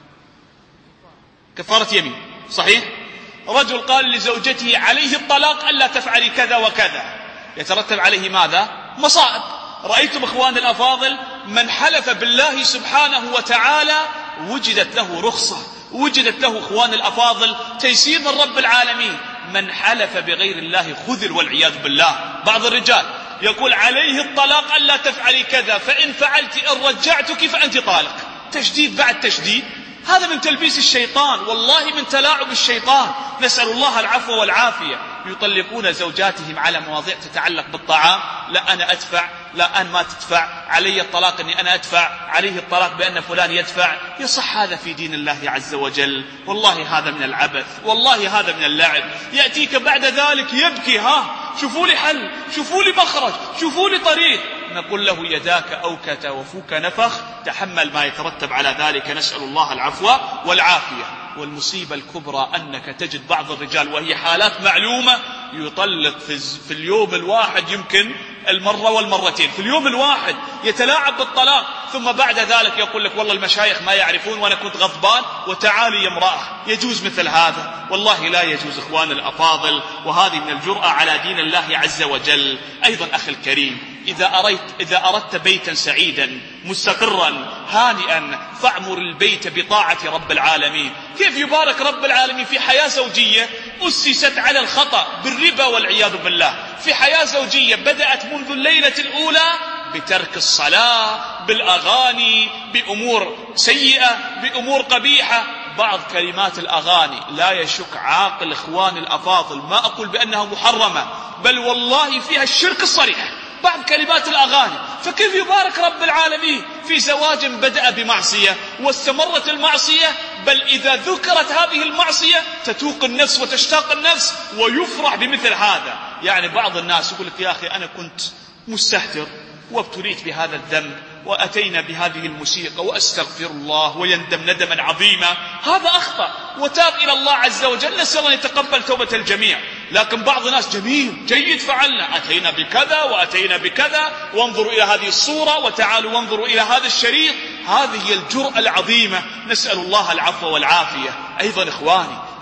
كفارة يمين، صحيح؟ رجل قال لزوجته عليه الطلاق ألا تفعلي كذا وكذا، يترتب عليه ماذا؟ مصائب. رأيتم إخوان الأفاضل من حلف بالله سبحانه وتعالى وجدت له رخصة، وجدت له إخوان الأفاضل تيسير من رب العالمين. من حلف بغير الله خذل والعياذ بالله. بعض الرجال يقول عليه الطلاق ألا تفعلي كذا، فإن فعلت إن رجعتك فأنت طالق. تشديد بعد تشديد، هذا من تلبيس الشيطان، والله من تلاعب الشيطان، نسأل الله العفو والعافية. يطلقون زوجاتهم على مواضيع تتعلق بالطعام، لا أنا أدفع، لا أن ما تدفع، علي الطلاق أني أنا أدفع، عليه الطلاق بأن فلان يدفع. يصح هذا في دين الله عز وجل؟ والله هذا من العبث، والله هذا من اللعب. يأتيك بعد ذلك يبكي، ها شوفوا لي حل، شوفوا لي مخرج، شوفوا لي طريق. نقول له يداك أوكت وفوك نفخ، تحمل ما يترتب على ذلك، نسأل الله العفو والعافية. والمصيبة الكبرى أنك تجد بعض الرجال وهي حالات معلومة يطلق في اليوم الواحد يمكن المرة والمرتين، في اليوم الواحد يتلاعب بالطلاق، ثم بعد ذلك يقول لك والله المشايخ ما يعرفون وأنا كنت غضبان وتعالي يا امرأة. يجوز مثل هذا؟ والله لا يجوز إخوان الأفاضل، وهذه من الجرأة على دين الله عز وجل. أيضا أخي الكريم، إذا أردت, إذا أردت بيتا سعيدا مستقرا هانئا فاعمر البيت بطاعة رب العالمين. كيف يبارك رب العالمين في حياة زوجية أسست على الخطأ بالربا والعياذ بالله، في حياة زوجية بدأت منذ الليلة الأولى بترك الصلاة، بالأغاني، بأمور سيئة، بأمور قبيحة. بعض كلمات الأغاني لا يشك عاقل إخوان الأفاضل، ما أقول بأنها محرمة، بل والله فيها الشرك الصريح بعض كلمات الأغاني. فكيف يبارك رب العالمين في زواج بدأ بمعصية واستمرت المعصية، بل إذا ذكرت هذه المعصية تتوق النفس وتشتاق النفس ويفرح بمثل هذا. يعني بعض الناس يقول لك يا أخي أنا كنت مستهتر وابتليت بهذا الذنب وأتينا بهذه الموسيقى وأستغفر الله، ويندم ندما عظيما. هذا أخطأ وتاب إلى الله عز وجل، نسأل أن يتقبل توبة الجميع. لكن بعض الناس جميل جيد فعلنا، أتينا بكذا وأتينا بكذا، وانظروا إلى هذه الصورة وتعالوا وانظروا إلى هذا الشريط. هذه هي الجرأة العظيمة، نسأل الله العفو والعافية. أيضا إخواني،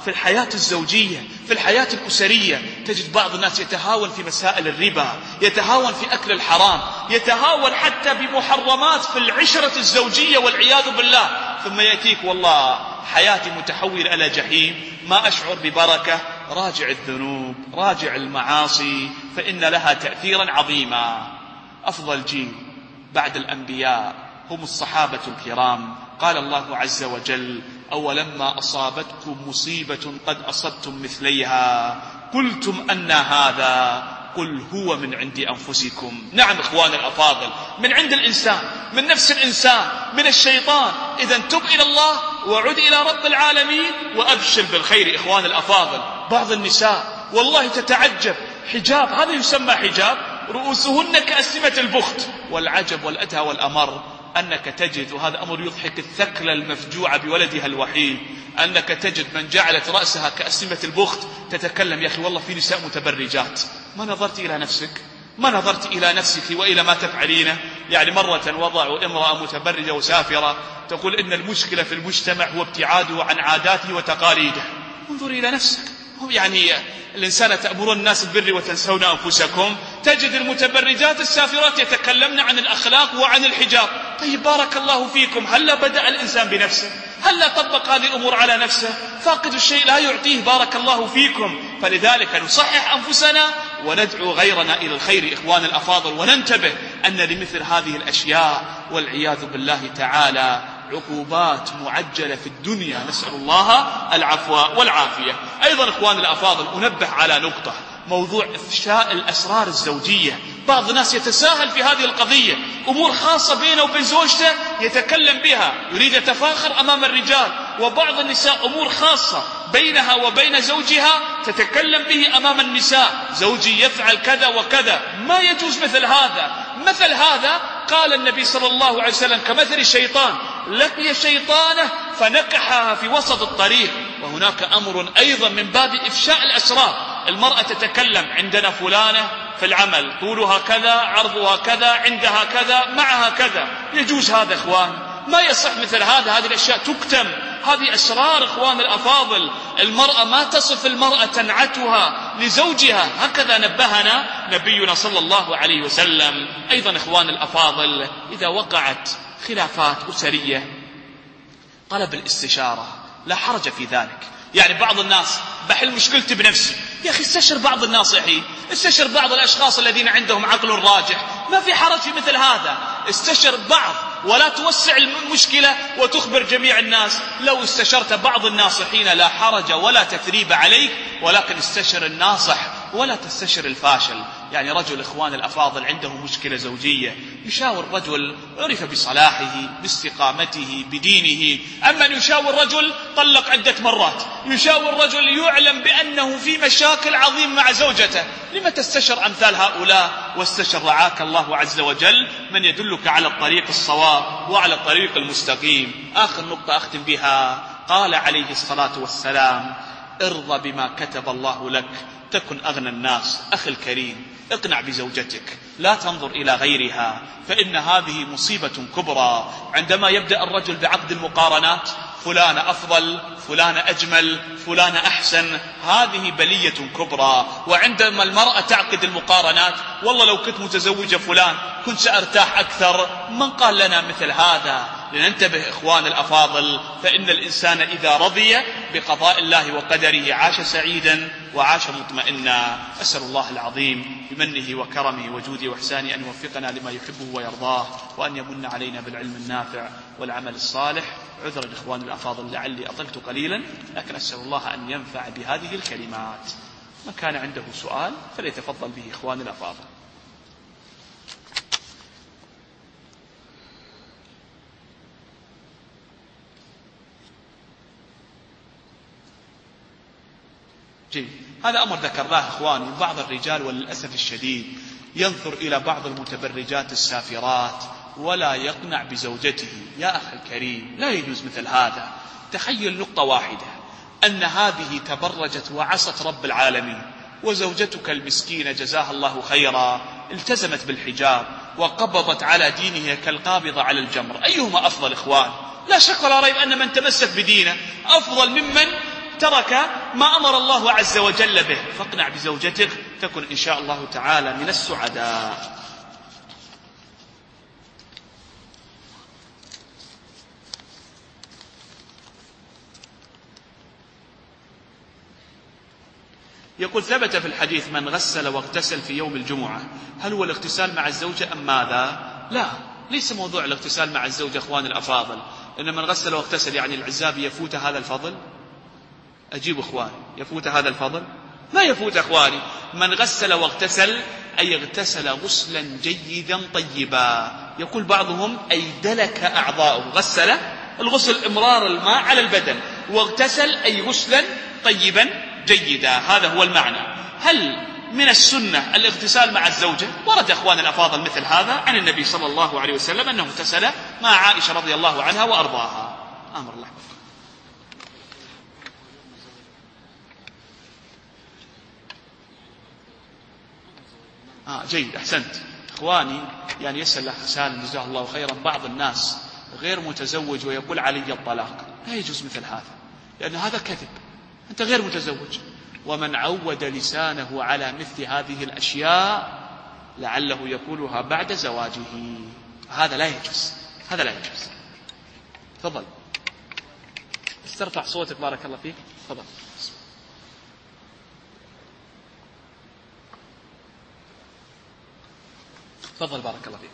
في الحياة الزوجية، في الحياة الأسرية، تجد بعض الناس يتهاون في مسائل الربا، يتهاون في أكل الحرام، يتهاون حتى بمحرمات في العشرة الزوجية والعياذ بالله، ثم يأتيك والله حياتي متحول إلى جحيم، ما أشعر ببركة. راجع الذنوب، راجع المعاصي، فإن لها تأثيرا عظيما. أفضل جيل بعد الأنبياء هم الصحابة الكرام. قال الله عز وجل: أولما أصابتكم مصيبة قد أصبتم مثليها قلتم أن هذا قل هو من عند أنفسكم. نعم إخوان الأفاضل، من عند الإنسان، من نفس الإنسان، من الشيطان. إذا تب إلى الله وعد إلى رب العالمين وأبشر بالخير. إخوان الأفاضل، بعض النساء والله تتعجب، حجاب هذا يسمى حجاب، رؤوسهن كأسنمة البخت. والعجب والأدهى والأمر أنك تجد، وهذا أمر يضحك الثكلى المفجوعة بولدها الوحيد، أنك تجد من جعلت رأسها كأسنمة البخت تتكلم: يا أخي والله في نساء متبرجات. ما نظرت إلى نفسك؟ ما نظرت إلى نفسك وإلى ما تفعلينه؟ يعني مرة وضعوا امرأة متبرجة وسافرة تقول إن المشكلة في المجتمع هو ابتعاده عن عاداته وتقاليده. انظر إلى نفسك. هم يعني الإنسان تأمرون الناس بالبر وتنسون أنفسكم. تجد المتبرجات السافرات يتكلمن عن الأخلاق وعن الحجاب. طيب بارك الله فيكم، هلا بدأ الإنسان بنفسه؟ هلا طبق هذه الأمور على نفسه؟ فاقد الشيء لا يعطيه. بارك الله فيكم. فلذلك نصحح أنفسنا وندعو غيرنا إلى الخير إخوان الأفاضل، وننتبه أن لمثل هذه الأشياء والعياذ بالله تعالى عقوبات معجلة في الدنيا، نسأل الله العفو والعافية. أيضا إخوان الأفاضل أنبه على نقطة، موضوع إفشاء الأسرار الزوجية. بعض الناس يتساهل في هذه القضية، أمور خاصة بينه وبين زوجته يتكلم بها، يريد يتفاخر أمام الرجال. وبعض النساء أمور خاصة بينها وبين زوجها تتكلم به أمام النساء: زوجي يفعل كذا وكذا. ما يجوز مثل هذا. مثل هذا قال النبي صلى الله عليه وسلم كمثل الشيطان، لقي شيطانه فنكحها في وسط الطريق. وهناك أمر أيضا من باب إفشاء الأسرار. المرأة تتكلم: عندنا فلانة في العمل طولها كذا، عرضها كذا، عندها كذا، معها كذا. يجوز هذا إخوان؟ ما يصح مثل هذا. هذه الأشياء تكتم، هذه أسرار إخوان الأفاضل. المرأة ما تصف المرأة تنعتها لزوجها، هكذا نبهنا نبينا صلى الله عليه وسلم. أيضا إخوان الأفاضل، إذا وقعت خلافات أسرية طلب الاستشارة لا حرج في ذلك. يعني بعض الناس: بحل مشكلتي بنفسي. يا أخي استشر بعض الناصحين، استشر بعض الأشخاص الذين عندهم عقل راجح، ما في حرج في مثل هذا. استشر بعض ولا توسع المشكلة وتخبر جميع الناس. لو استشرت بعض الناصحين لا حرج ولا تثريب عليك، ولكن استشر الناصح ولا تستشر الفاشل. يعني رجل إخوان الأفاضل عنده مشكلة زوجية، يشاور رجل عرف بصلاحه باستقامته بدينه. أما يشاور رجل طلق عدة مرات، يشاور رجل يعلم بأنه في مشاكل عظيم مع زوجته. لما تستشر أمثال هؤلاء؟ واستشر رعاك الله عز وجل من يدلك على الطريق الصواب وعلى الطريق المستقيم. آخر نقطة أختم بها، قال عليه الصلاة والسلام: ارضى بما كتب الله لك تكن أغنى الناس. أخي الكريم، اقنع بزوجتك، لا تنظر إلى غيرها، فإن هذه مصيبة كبرى. عندما يبدأ الرجل بعقد المقارنات: فلان أفضل، فلان أجمل، فلان أحسن، هذه بلية كبرى. وعندما المرأة تعقد المقارنات: والله لو كنت متزوجة فلان كنت سأرتاح أكثر. من قال لنا مثل هذا؟ لننتبه إخوان الأفاضل، فإن الإنسان إذا رضي بقضاء الله وقدره عاش سعيدا وعاش مطمئنا. أسأل الله العظيم بمنه وكرمه وجوده وإحسانه أن يوفقنا لما يحبه ويرضاه، وأن يمن علينا بالعلم النافع والعمل الصالح. عذرا إخوان الأفاضل لعلي أطلت قليلا، لكن أسأل الله أن ينفع بهذه الكلمات. من كان عنده سؤال فليتفضل به إخوان الأفاضل. جيد. هذا أمر ذكرناه إخواني. بعض الرجال وللأسف الشديد ينظر إلى بعض المتبرجات السافرات ولا يقنع بزوجته. يا أخي الكريم، لا يجوز مثل هذا. تخيل نقطة واحدة، أن هذه تبرجت وعصت رب العالمين، وزوجتك المسكينة جزاها الله خيرا التزمت بالحجاب وقبضت على دينها كالقابضة على الجمر. أيهما أفضل إخوان؟ لا شك ولا ريب أن من تمسك بدينه أفضل ممن ترك ما أمر الله عز وجل به. فاقنع بزوجتك تكن إن شاء الله تعالى من السعداء. يقول ثبت في الحديث من غسل واغتسل في يوم الجمعة، هل هو الاغتسال مع الزوجة أم ماذا؟ لا، ليس موضوع الاغتسال مع الزوجة أخواني الأفاضل. إن من غسل واغتسل يعني العزابي يفوت هذا الفضل؟ أجيب أخواني، يفوت هذا الفضل؟ ما يفوت أخواني. من غسل واغتسل أي اغتسل غسلا جيدا طيبا. يقول بعضهم أي دلك أعضاؤه. غسل الغسل إمرار الماء على البدن، واغتسل أي غسلا طيبا جيدا. هذا هو المعنى. هل من السنة الاغتسال مع الزوجة؟ ورد أخوان الأفاضل مثل هذا عن النبي صلى الله عليه وسلم أنه اغتسل مع عائشة رضي الله عنها وأرضاها. أمر الله. آه جيد، أحسنت أخواني. يعني يسأل الله سالم جزاه الله خيرا، بعض الناس غير متزوج ويقول علي الطلاق، لا يجوز مثل هذا، لأن هذا كذب. أنت غير متزوج. ومن عود لسانه على مثل هذه الأشياء لعله يقولها بعد زواجه. هذا لا يجوز، هذا لا يجوز. تفضل استرفع صوتك بارك الله فيك. تفضل. تفضل بارك الله فيك.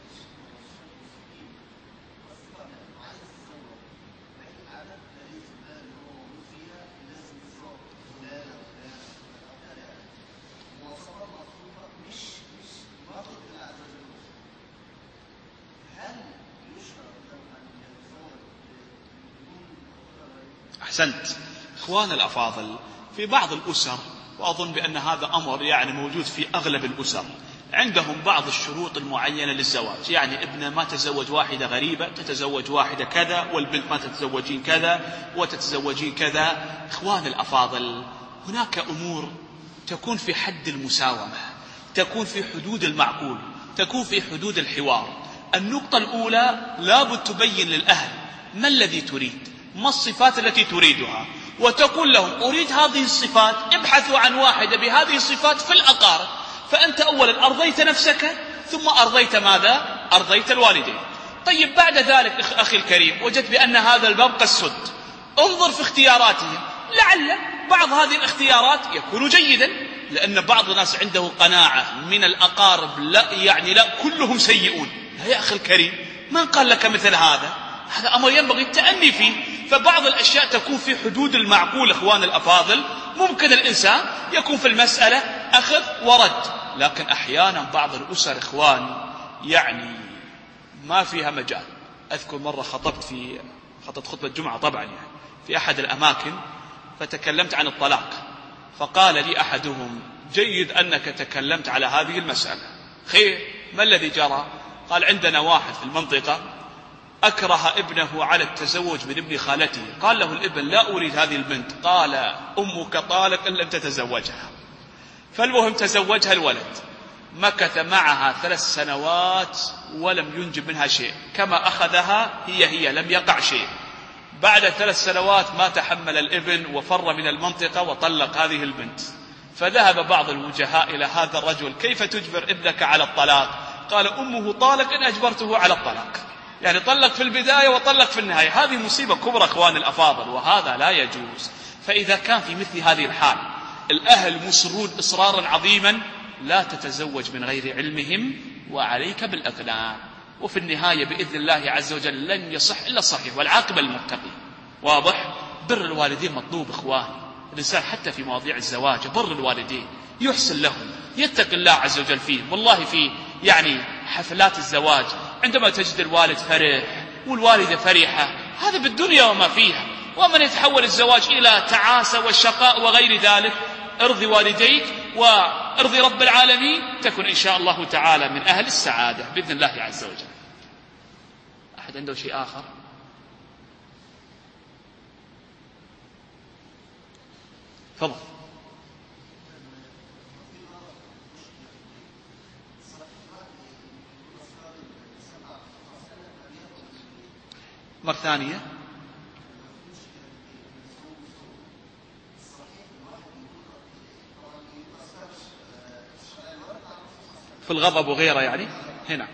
أحسنت إخوان الأفاضل. في بعض الأسر، وأظن بأن هذا أمر يعني موجود في أغلب الأسر، عندهم بعض الشروط المعينة للزواج. يعني ابنه ما تزوج واحدة غريبة، تتزوج واحدة كذا، والبنت ما تتزوجين كذا وتتزوجين كذا. إخوان الأفاضل، هناك أمور تكون في حد المساومة، تكون في حدود المعقول، تكون في حدود الحوار. النقطة الأولى لابد تبين للأهل ما الذي تريد، ما الصفات التي تريدها، وتقول لهم أريد هذه الصفات، ابحثوا عن واحدة بهذه الصفات في الأقارب. فأنت أولا أرضيت نفسك، ثم أرضيت ماذا؟ أرضيت الوالدين. طيب بعد ذلك أخي الكريم وجدت بأن هذا الباب قد سد، انظر في اختياراتهم، لعل بعض هذه الاختيارات يكون جيدا، لأن بعض الناس عنده قناعة من الأقارب لا يعني لا كلهم سيئون. لا يا أخي الكريم، من قال لك مثل هذا؟ هذا أمر ينبغي التأني فيه. فبعض الأشياء تكون في حدود المعقول. إخوان الأفاضل، ممكن الإنسان يكون في المسألة أخذ ورد، لكن أحيانا بعض الأسر إخواني يعني ما فيها مجال. أذكر مرة خطبت في خطبت خطبة جمعة طبعا يعني في أحد الأماكن، فتكلمت عن الطلاق، فقال لي أحدهم جيد أنك تكلمت على هذه المسألة، خير ما الذي جرى؟ قال عندنا واحد في المنطقة أكره ابنه على التزوج من ابن خالته. قال له الابن لا أريد هذه البنت. قال أمك طالق إن لم تتزوجها. فالمهم تزوجها الولد، مكث معها ثلاث سنوات ولم ينجب منها شيء، كما أخذها هي هي لم يقع شيء. بعد ثلاث سنوات ما تحمل الابن وفر من المنطقة وطلق هذه البنت. فذهب بعض الوجهاء إلى هذا الرجل، كيف تجبر ابنك على الطلاق؟ قال أمه طالق إن أجبرته على الطلاق. يعني طلق في البداية وطلق في النهاية. هذه مصيبة كبرى إخوان الأفاضل، وهذا لا يجوز. فإذا كان في مثل هذه الحال الأهل مصرون إصرارا عظيما، لا تتزوج من غير علمهم، وعليك بالإقناع. وفي النهاية بإذن الله عز وجل لن يصح إلا الصحيح، والعاقبة للمتقين. واضح؟ بر الوالدين مطلوب إخوان. الإنسان حتى في مواضيع الزواج بر الوالدين، يحسن لهم، يتق الله عز وجل فيهم. والله في يعني حفلات الزواج عندما تجد الوالد فرح والوالدة فرحة، هذا بالدنيا وما فيها. ومن يتحول الزواج إلى تعاسة والشقاء وغير ذلك، ارضي والديك وارضي رب العالمين، تكن إن شاء الله تعالى من أهل السعادة بإذن الله عز وجل. أحد عنده شيء آخر؟ تفضل. مرة ثانية. في الغضب وغيره يعني هنا.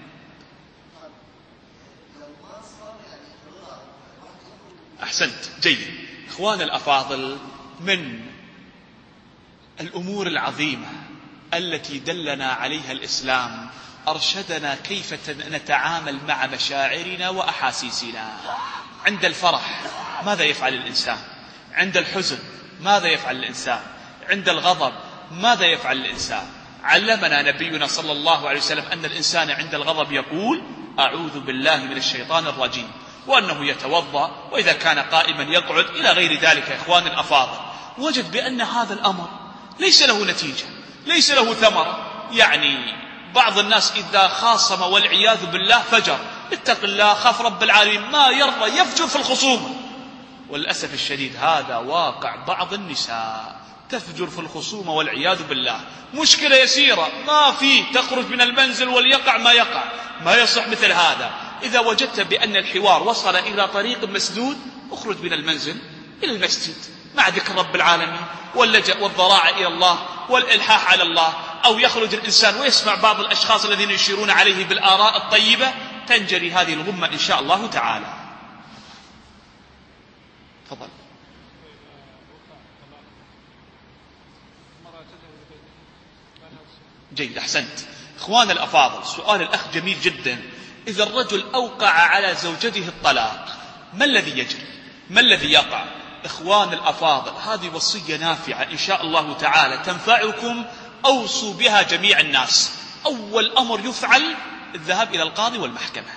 أحسنت، جيد. إخوان الأفاضل، من الأمور العظيمة التي دلنا عليها الإسلام، أرشدنا كيف نتعامل مع مشاعرنا وأحاسيسنا. عند الفرح ماذا يفعل الإنسان؟ عند الحزن ماذا يفعل الإنسان؟ عند الغضب ماذا يفعل الإنسان؟ علمنا نبينا صلى الله عليه وسلم أن الإنسان عند الغضب يقول أعوذ بالله من الشيطان الرجيم، وأنه يتوضأ، وإذا كان قائما يقعد، إلى غير ذلك. يا إخوان الأفاضل، وجد بأن هذا الأمر ليس له نتيجة، ليس له ثمرة. يعني بعض الناس إذا خاصم والعياذ بالله فجر، اتق الله، خاف رب العالمين، ما يرضى يفجر في الخصومة. والأسف الشديد هذا واقع بعض النساء، تفجر في الخصومة والعياذ بالله. مشكلة يسيرة ما فيه، تخرج من المنزل وليقع ما يقع. ما يصح مثل هذا. إذا وجدت بأن الحوار وصل إلى طريق مسدود، اخرج من المنزل إلى المسجد مع ذكر رب العالمين واللجأ والضراعة إلى الله والإلحاح على الله. أو يخرج الإنسان ويسمع بعض الأشخاص الذين يشيرون عليه بالآراء الطيبة، تنجري هذه الغمة إن شاء الله تعالى. تفضل. جيد، أحسنت. إخوان الأفاضل، سؤال الأخ جميل جدا. إذا الرجل أوقع على زوجته الطلاق، ما الذي يجري؟ ما الذي يقع؟ إخوان الأفاضل، هذه وصية نافعة إن شاء الله تعالى تنفعكم، أوصوا بها جميع الناس. أول أمر يفعل الذهاب إلى القاضي والمحكمة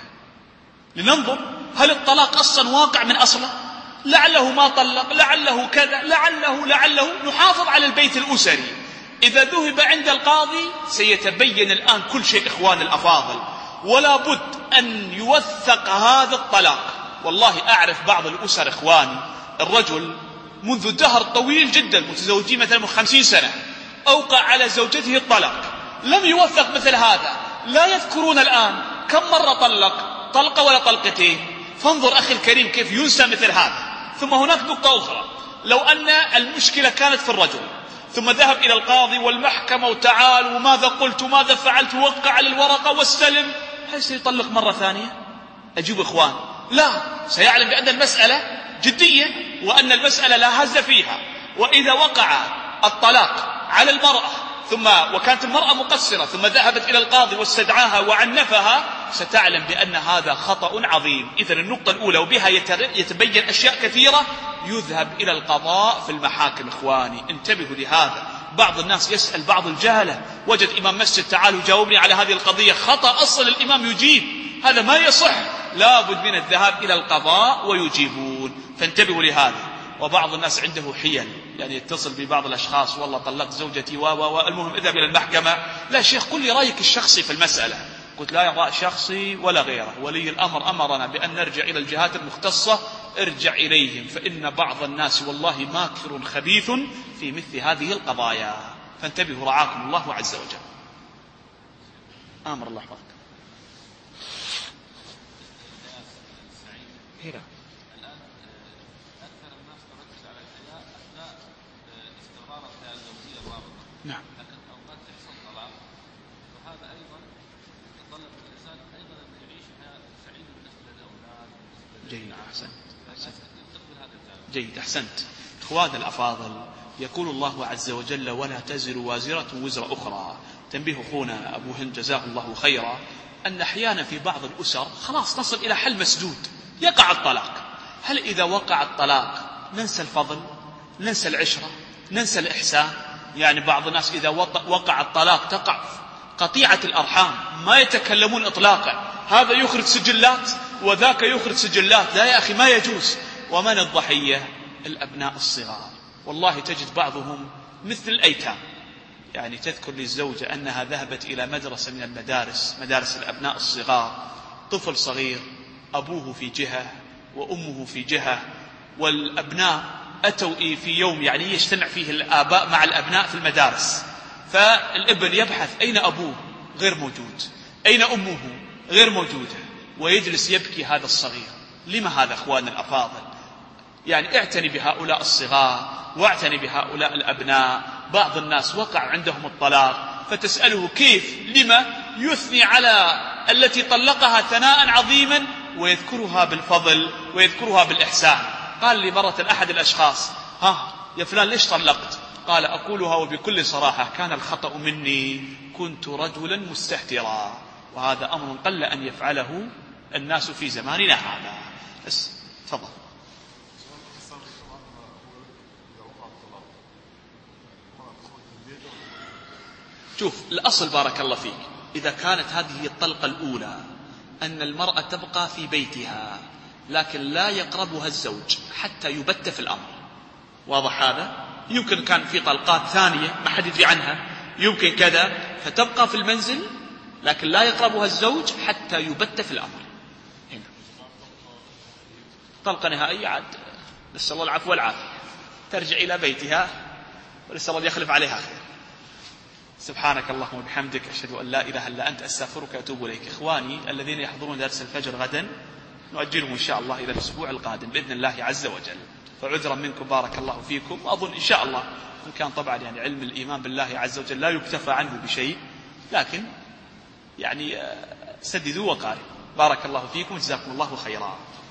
لننظر هل الطلاق أصلا واقع من أصله، لعله ما طلق، لعله كذا، لعله لعله نحافظ على البيت الأسري. إذا ذهب عند القاضي سيتبين الآن كل شيء. إخوان الأفاضل، ولا بد أن يوثق هذا الطلاق. والله أعرف بعض الأسر إخواني، الرجل منذ دهر طويل جدا، متزوجين مثلا من خمسين سنة، أوقع على زوجته الطلاق، لم يوثق مثل هذا. لا يذكرون الآن كم مرة طلق، طلقة ولا طلقتين. فانظر أخي الكريم كيف ينسى مثل هذا. ثم هناك نقطة أخرى، لو أن المشكلة كانت في الرجل، ثم ذهب إلى القاضي والمحكمة وتعال وماذا قلت وماذا فعلت، ووقع على الورقة واستلم، هل سيطلق مرة ثانية؟ أجيب إخوان، لا، سيعلم بأن المسألة جدية وأن المسألة لا هز فيها. وإذا وقع الطلاق على المرأة ثم وكانت المرأة مقصرة ثم ذهبت إلى القاضي واستدعاها وعنفها، ستعلم بأن هذا خطأ عظيم. إذن النقطة الأولى، وبها يتبين أشياء كثيرة، يذهب إلى القضاء في المحاكم. إخواني انتبهوا لهذا. بعض الناس يسأل بعض الجهلة، وجد إمام مسجد تعالوا جاوبني على هذه القضية، خطأ أصل الإمام يجيب، هذا ما يصح. لا بد من الذهاب إلى القضاء ويجيبون، فانتبهوا لهذا. وبعض الناس عنده حيل، يعني يتصل ببعض الأشخاص، والله طلقت زوجتي و و المهم اذهب إلى المحكمة. لا شيخ، قل لي رأيك الشخصي في المسألة. قلت لا رأي شخصي ولا غيره، ولي الأمر أمرنا بأن نرجع إلى الجهات المختصة، ارجع إليهم، فإن بعض الناس والله ماكر خبيث في مثل هذه القضايا. فانتبهوا رعاكم الله عز وجل. آمر الله حفظك. هنا نعم. لكن أوقات تحصل طلاق، وهذا أيضا يتطلب من الإنسان أيضا أن يعيش حياة سعيدة بالنسبة للأولاد. جيد، أحسنت. جيد، أحسنت. إخوان الأفاضل، يقول الله عز وجل ولا تزر وازرة وزر أخرى. تنبيه أخونا أبو هند جزاه الله خيرا أن أحيانا في بعض الأسر خلاص نصل إلى حل مسدود، يقع الطلاق. هل إذا وقع الطلاق ننسى الفضل، ننسى العشرة، ننسى الإحسان؟ يعني بعض الناس إذا وقع الطلاق تقع قطيعة الأرحام، ما يتكلمون إطلاقا، هذا يخرج سجلات وذاك يخرج سجلات. لا يا أخي، ما يجوز. ومن الضحية؟ الأبناء الصغار. والله تجد بعضهم مثل الأيتام، يعني تذكر للزوجة أنها ذهبت إلى مدرسة من المدارس، مدارس الأبناء الصغار، طفل صغير أبوه في جهة وأمه في جهة، والأبناء أتوا في يوم يعني يجتمع فيه الآباء مع الأبناء في المدارس، فالابن يبحث أين أبوه؟ غير موجود. أين أمه؟ غير موجودة. ويجلس يبكي هذا الصغير. لما هذا أخوان الأفاضل؟ يعني اعتني بهؤلاء الصغار واعتني بهؤلاء الأبناء. بعض الناس وقع عندهم الطلاق فتسأله كيف؟ لما؟ يثني على التي طلقها ثناء عظيما ويذكرها بالفضل ويذكرها بالإحسان. قال لي مرة أحد الأشخاص: ها يا فلان ليش طلقت؟ قال: أقولها وبكل صراحة، كان الخطأ مني، كنت رجلا مستهترا. وهذا أمر قل أن يفعله الناس في زماننا هذا. بس تفضل. شوف، الأصل بارك الله فيك إذا كانت هذه هي الطلقة الأولى أن المرأة تبقى في بيتها لكن لا يقربها الزوج حتى يبت في الأمر. واضح هذا؟ يمكن كان في طلقات ثانية ما حد يدري عنها، يمكن كذا، فتبقى في المنزل لكن لا يقربها الزوج حتى يبت في الأمر. هنا طلقة نهائية عاد نسأل الله العفو والعافية، ترجع إلى بيتها ونسأل الله يخلف عليها خير. سبحانك اللهم وبحمدك، أشهد أن لا إله إلا أنت، أستغفرك وأتوب إليك. إخواني الذين يحضرون درس الفجر غدا نؤجلهم إن شاء الله إلى الأسبوع القادم بإذن الله عز وجل، فعذرا منكم بارك الله فيكم. وأظن إن شاء الله إن كان طبعا يعني علم الإيمان بالله عز وجل لا يكتفى عنه بشيء، لكن يعني سددوا وقاربوا. بارك الله فيكم، جزاكم الله خيرا.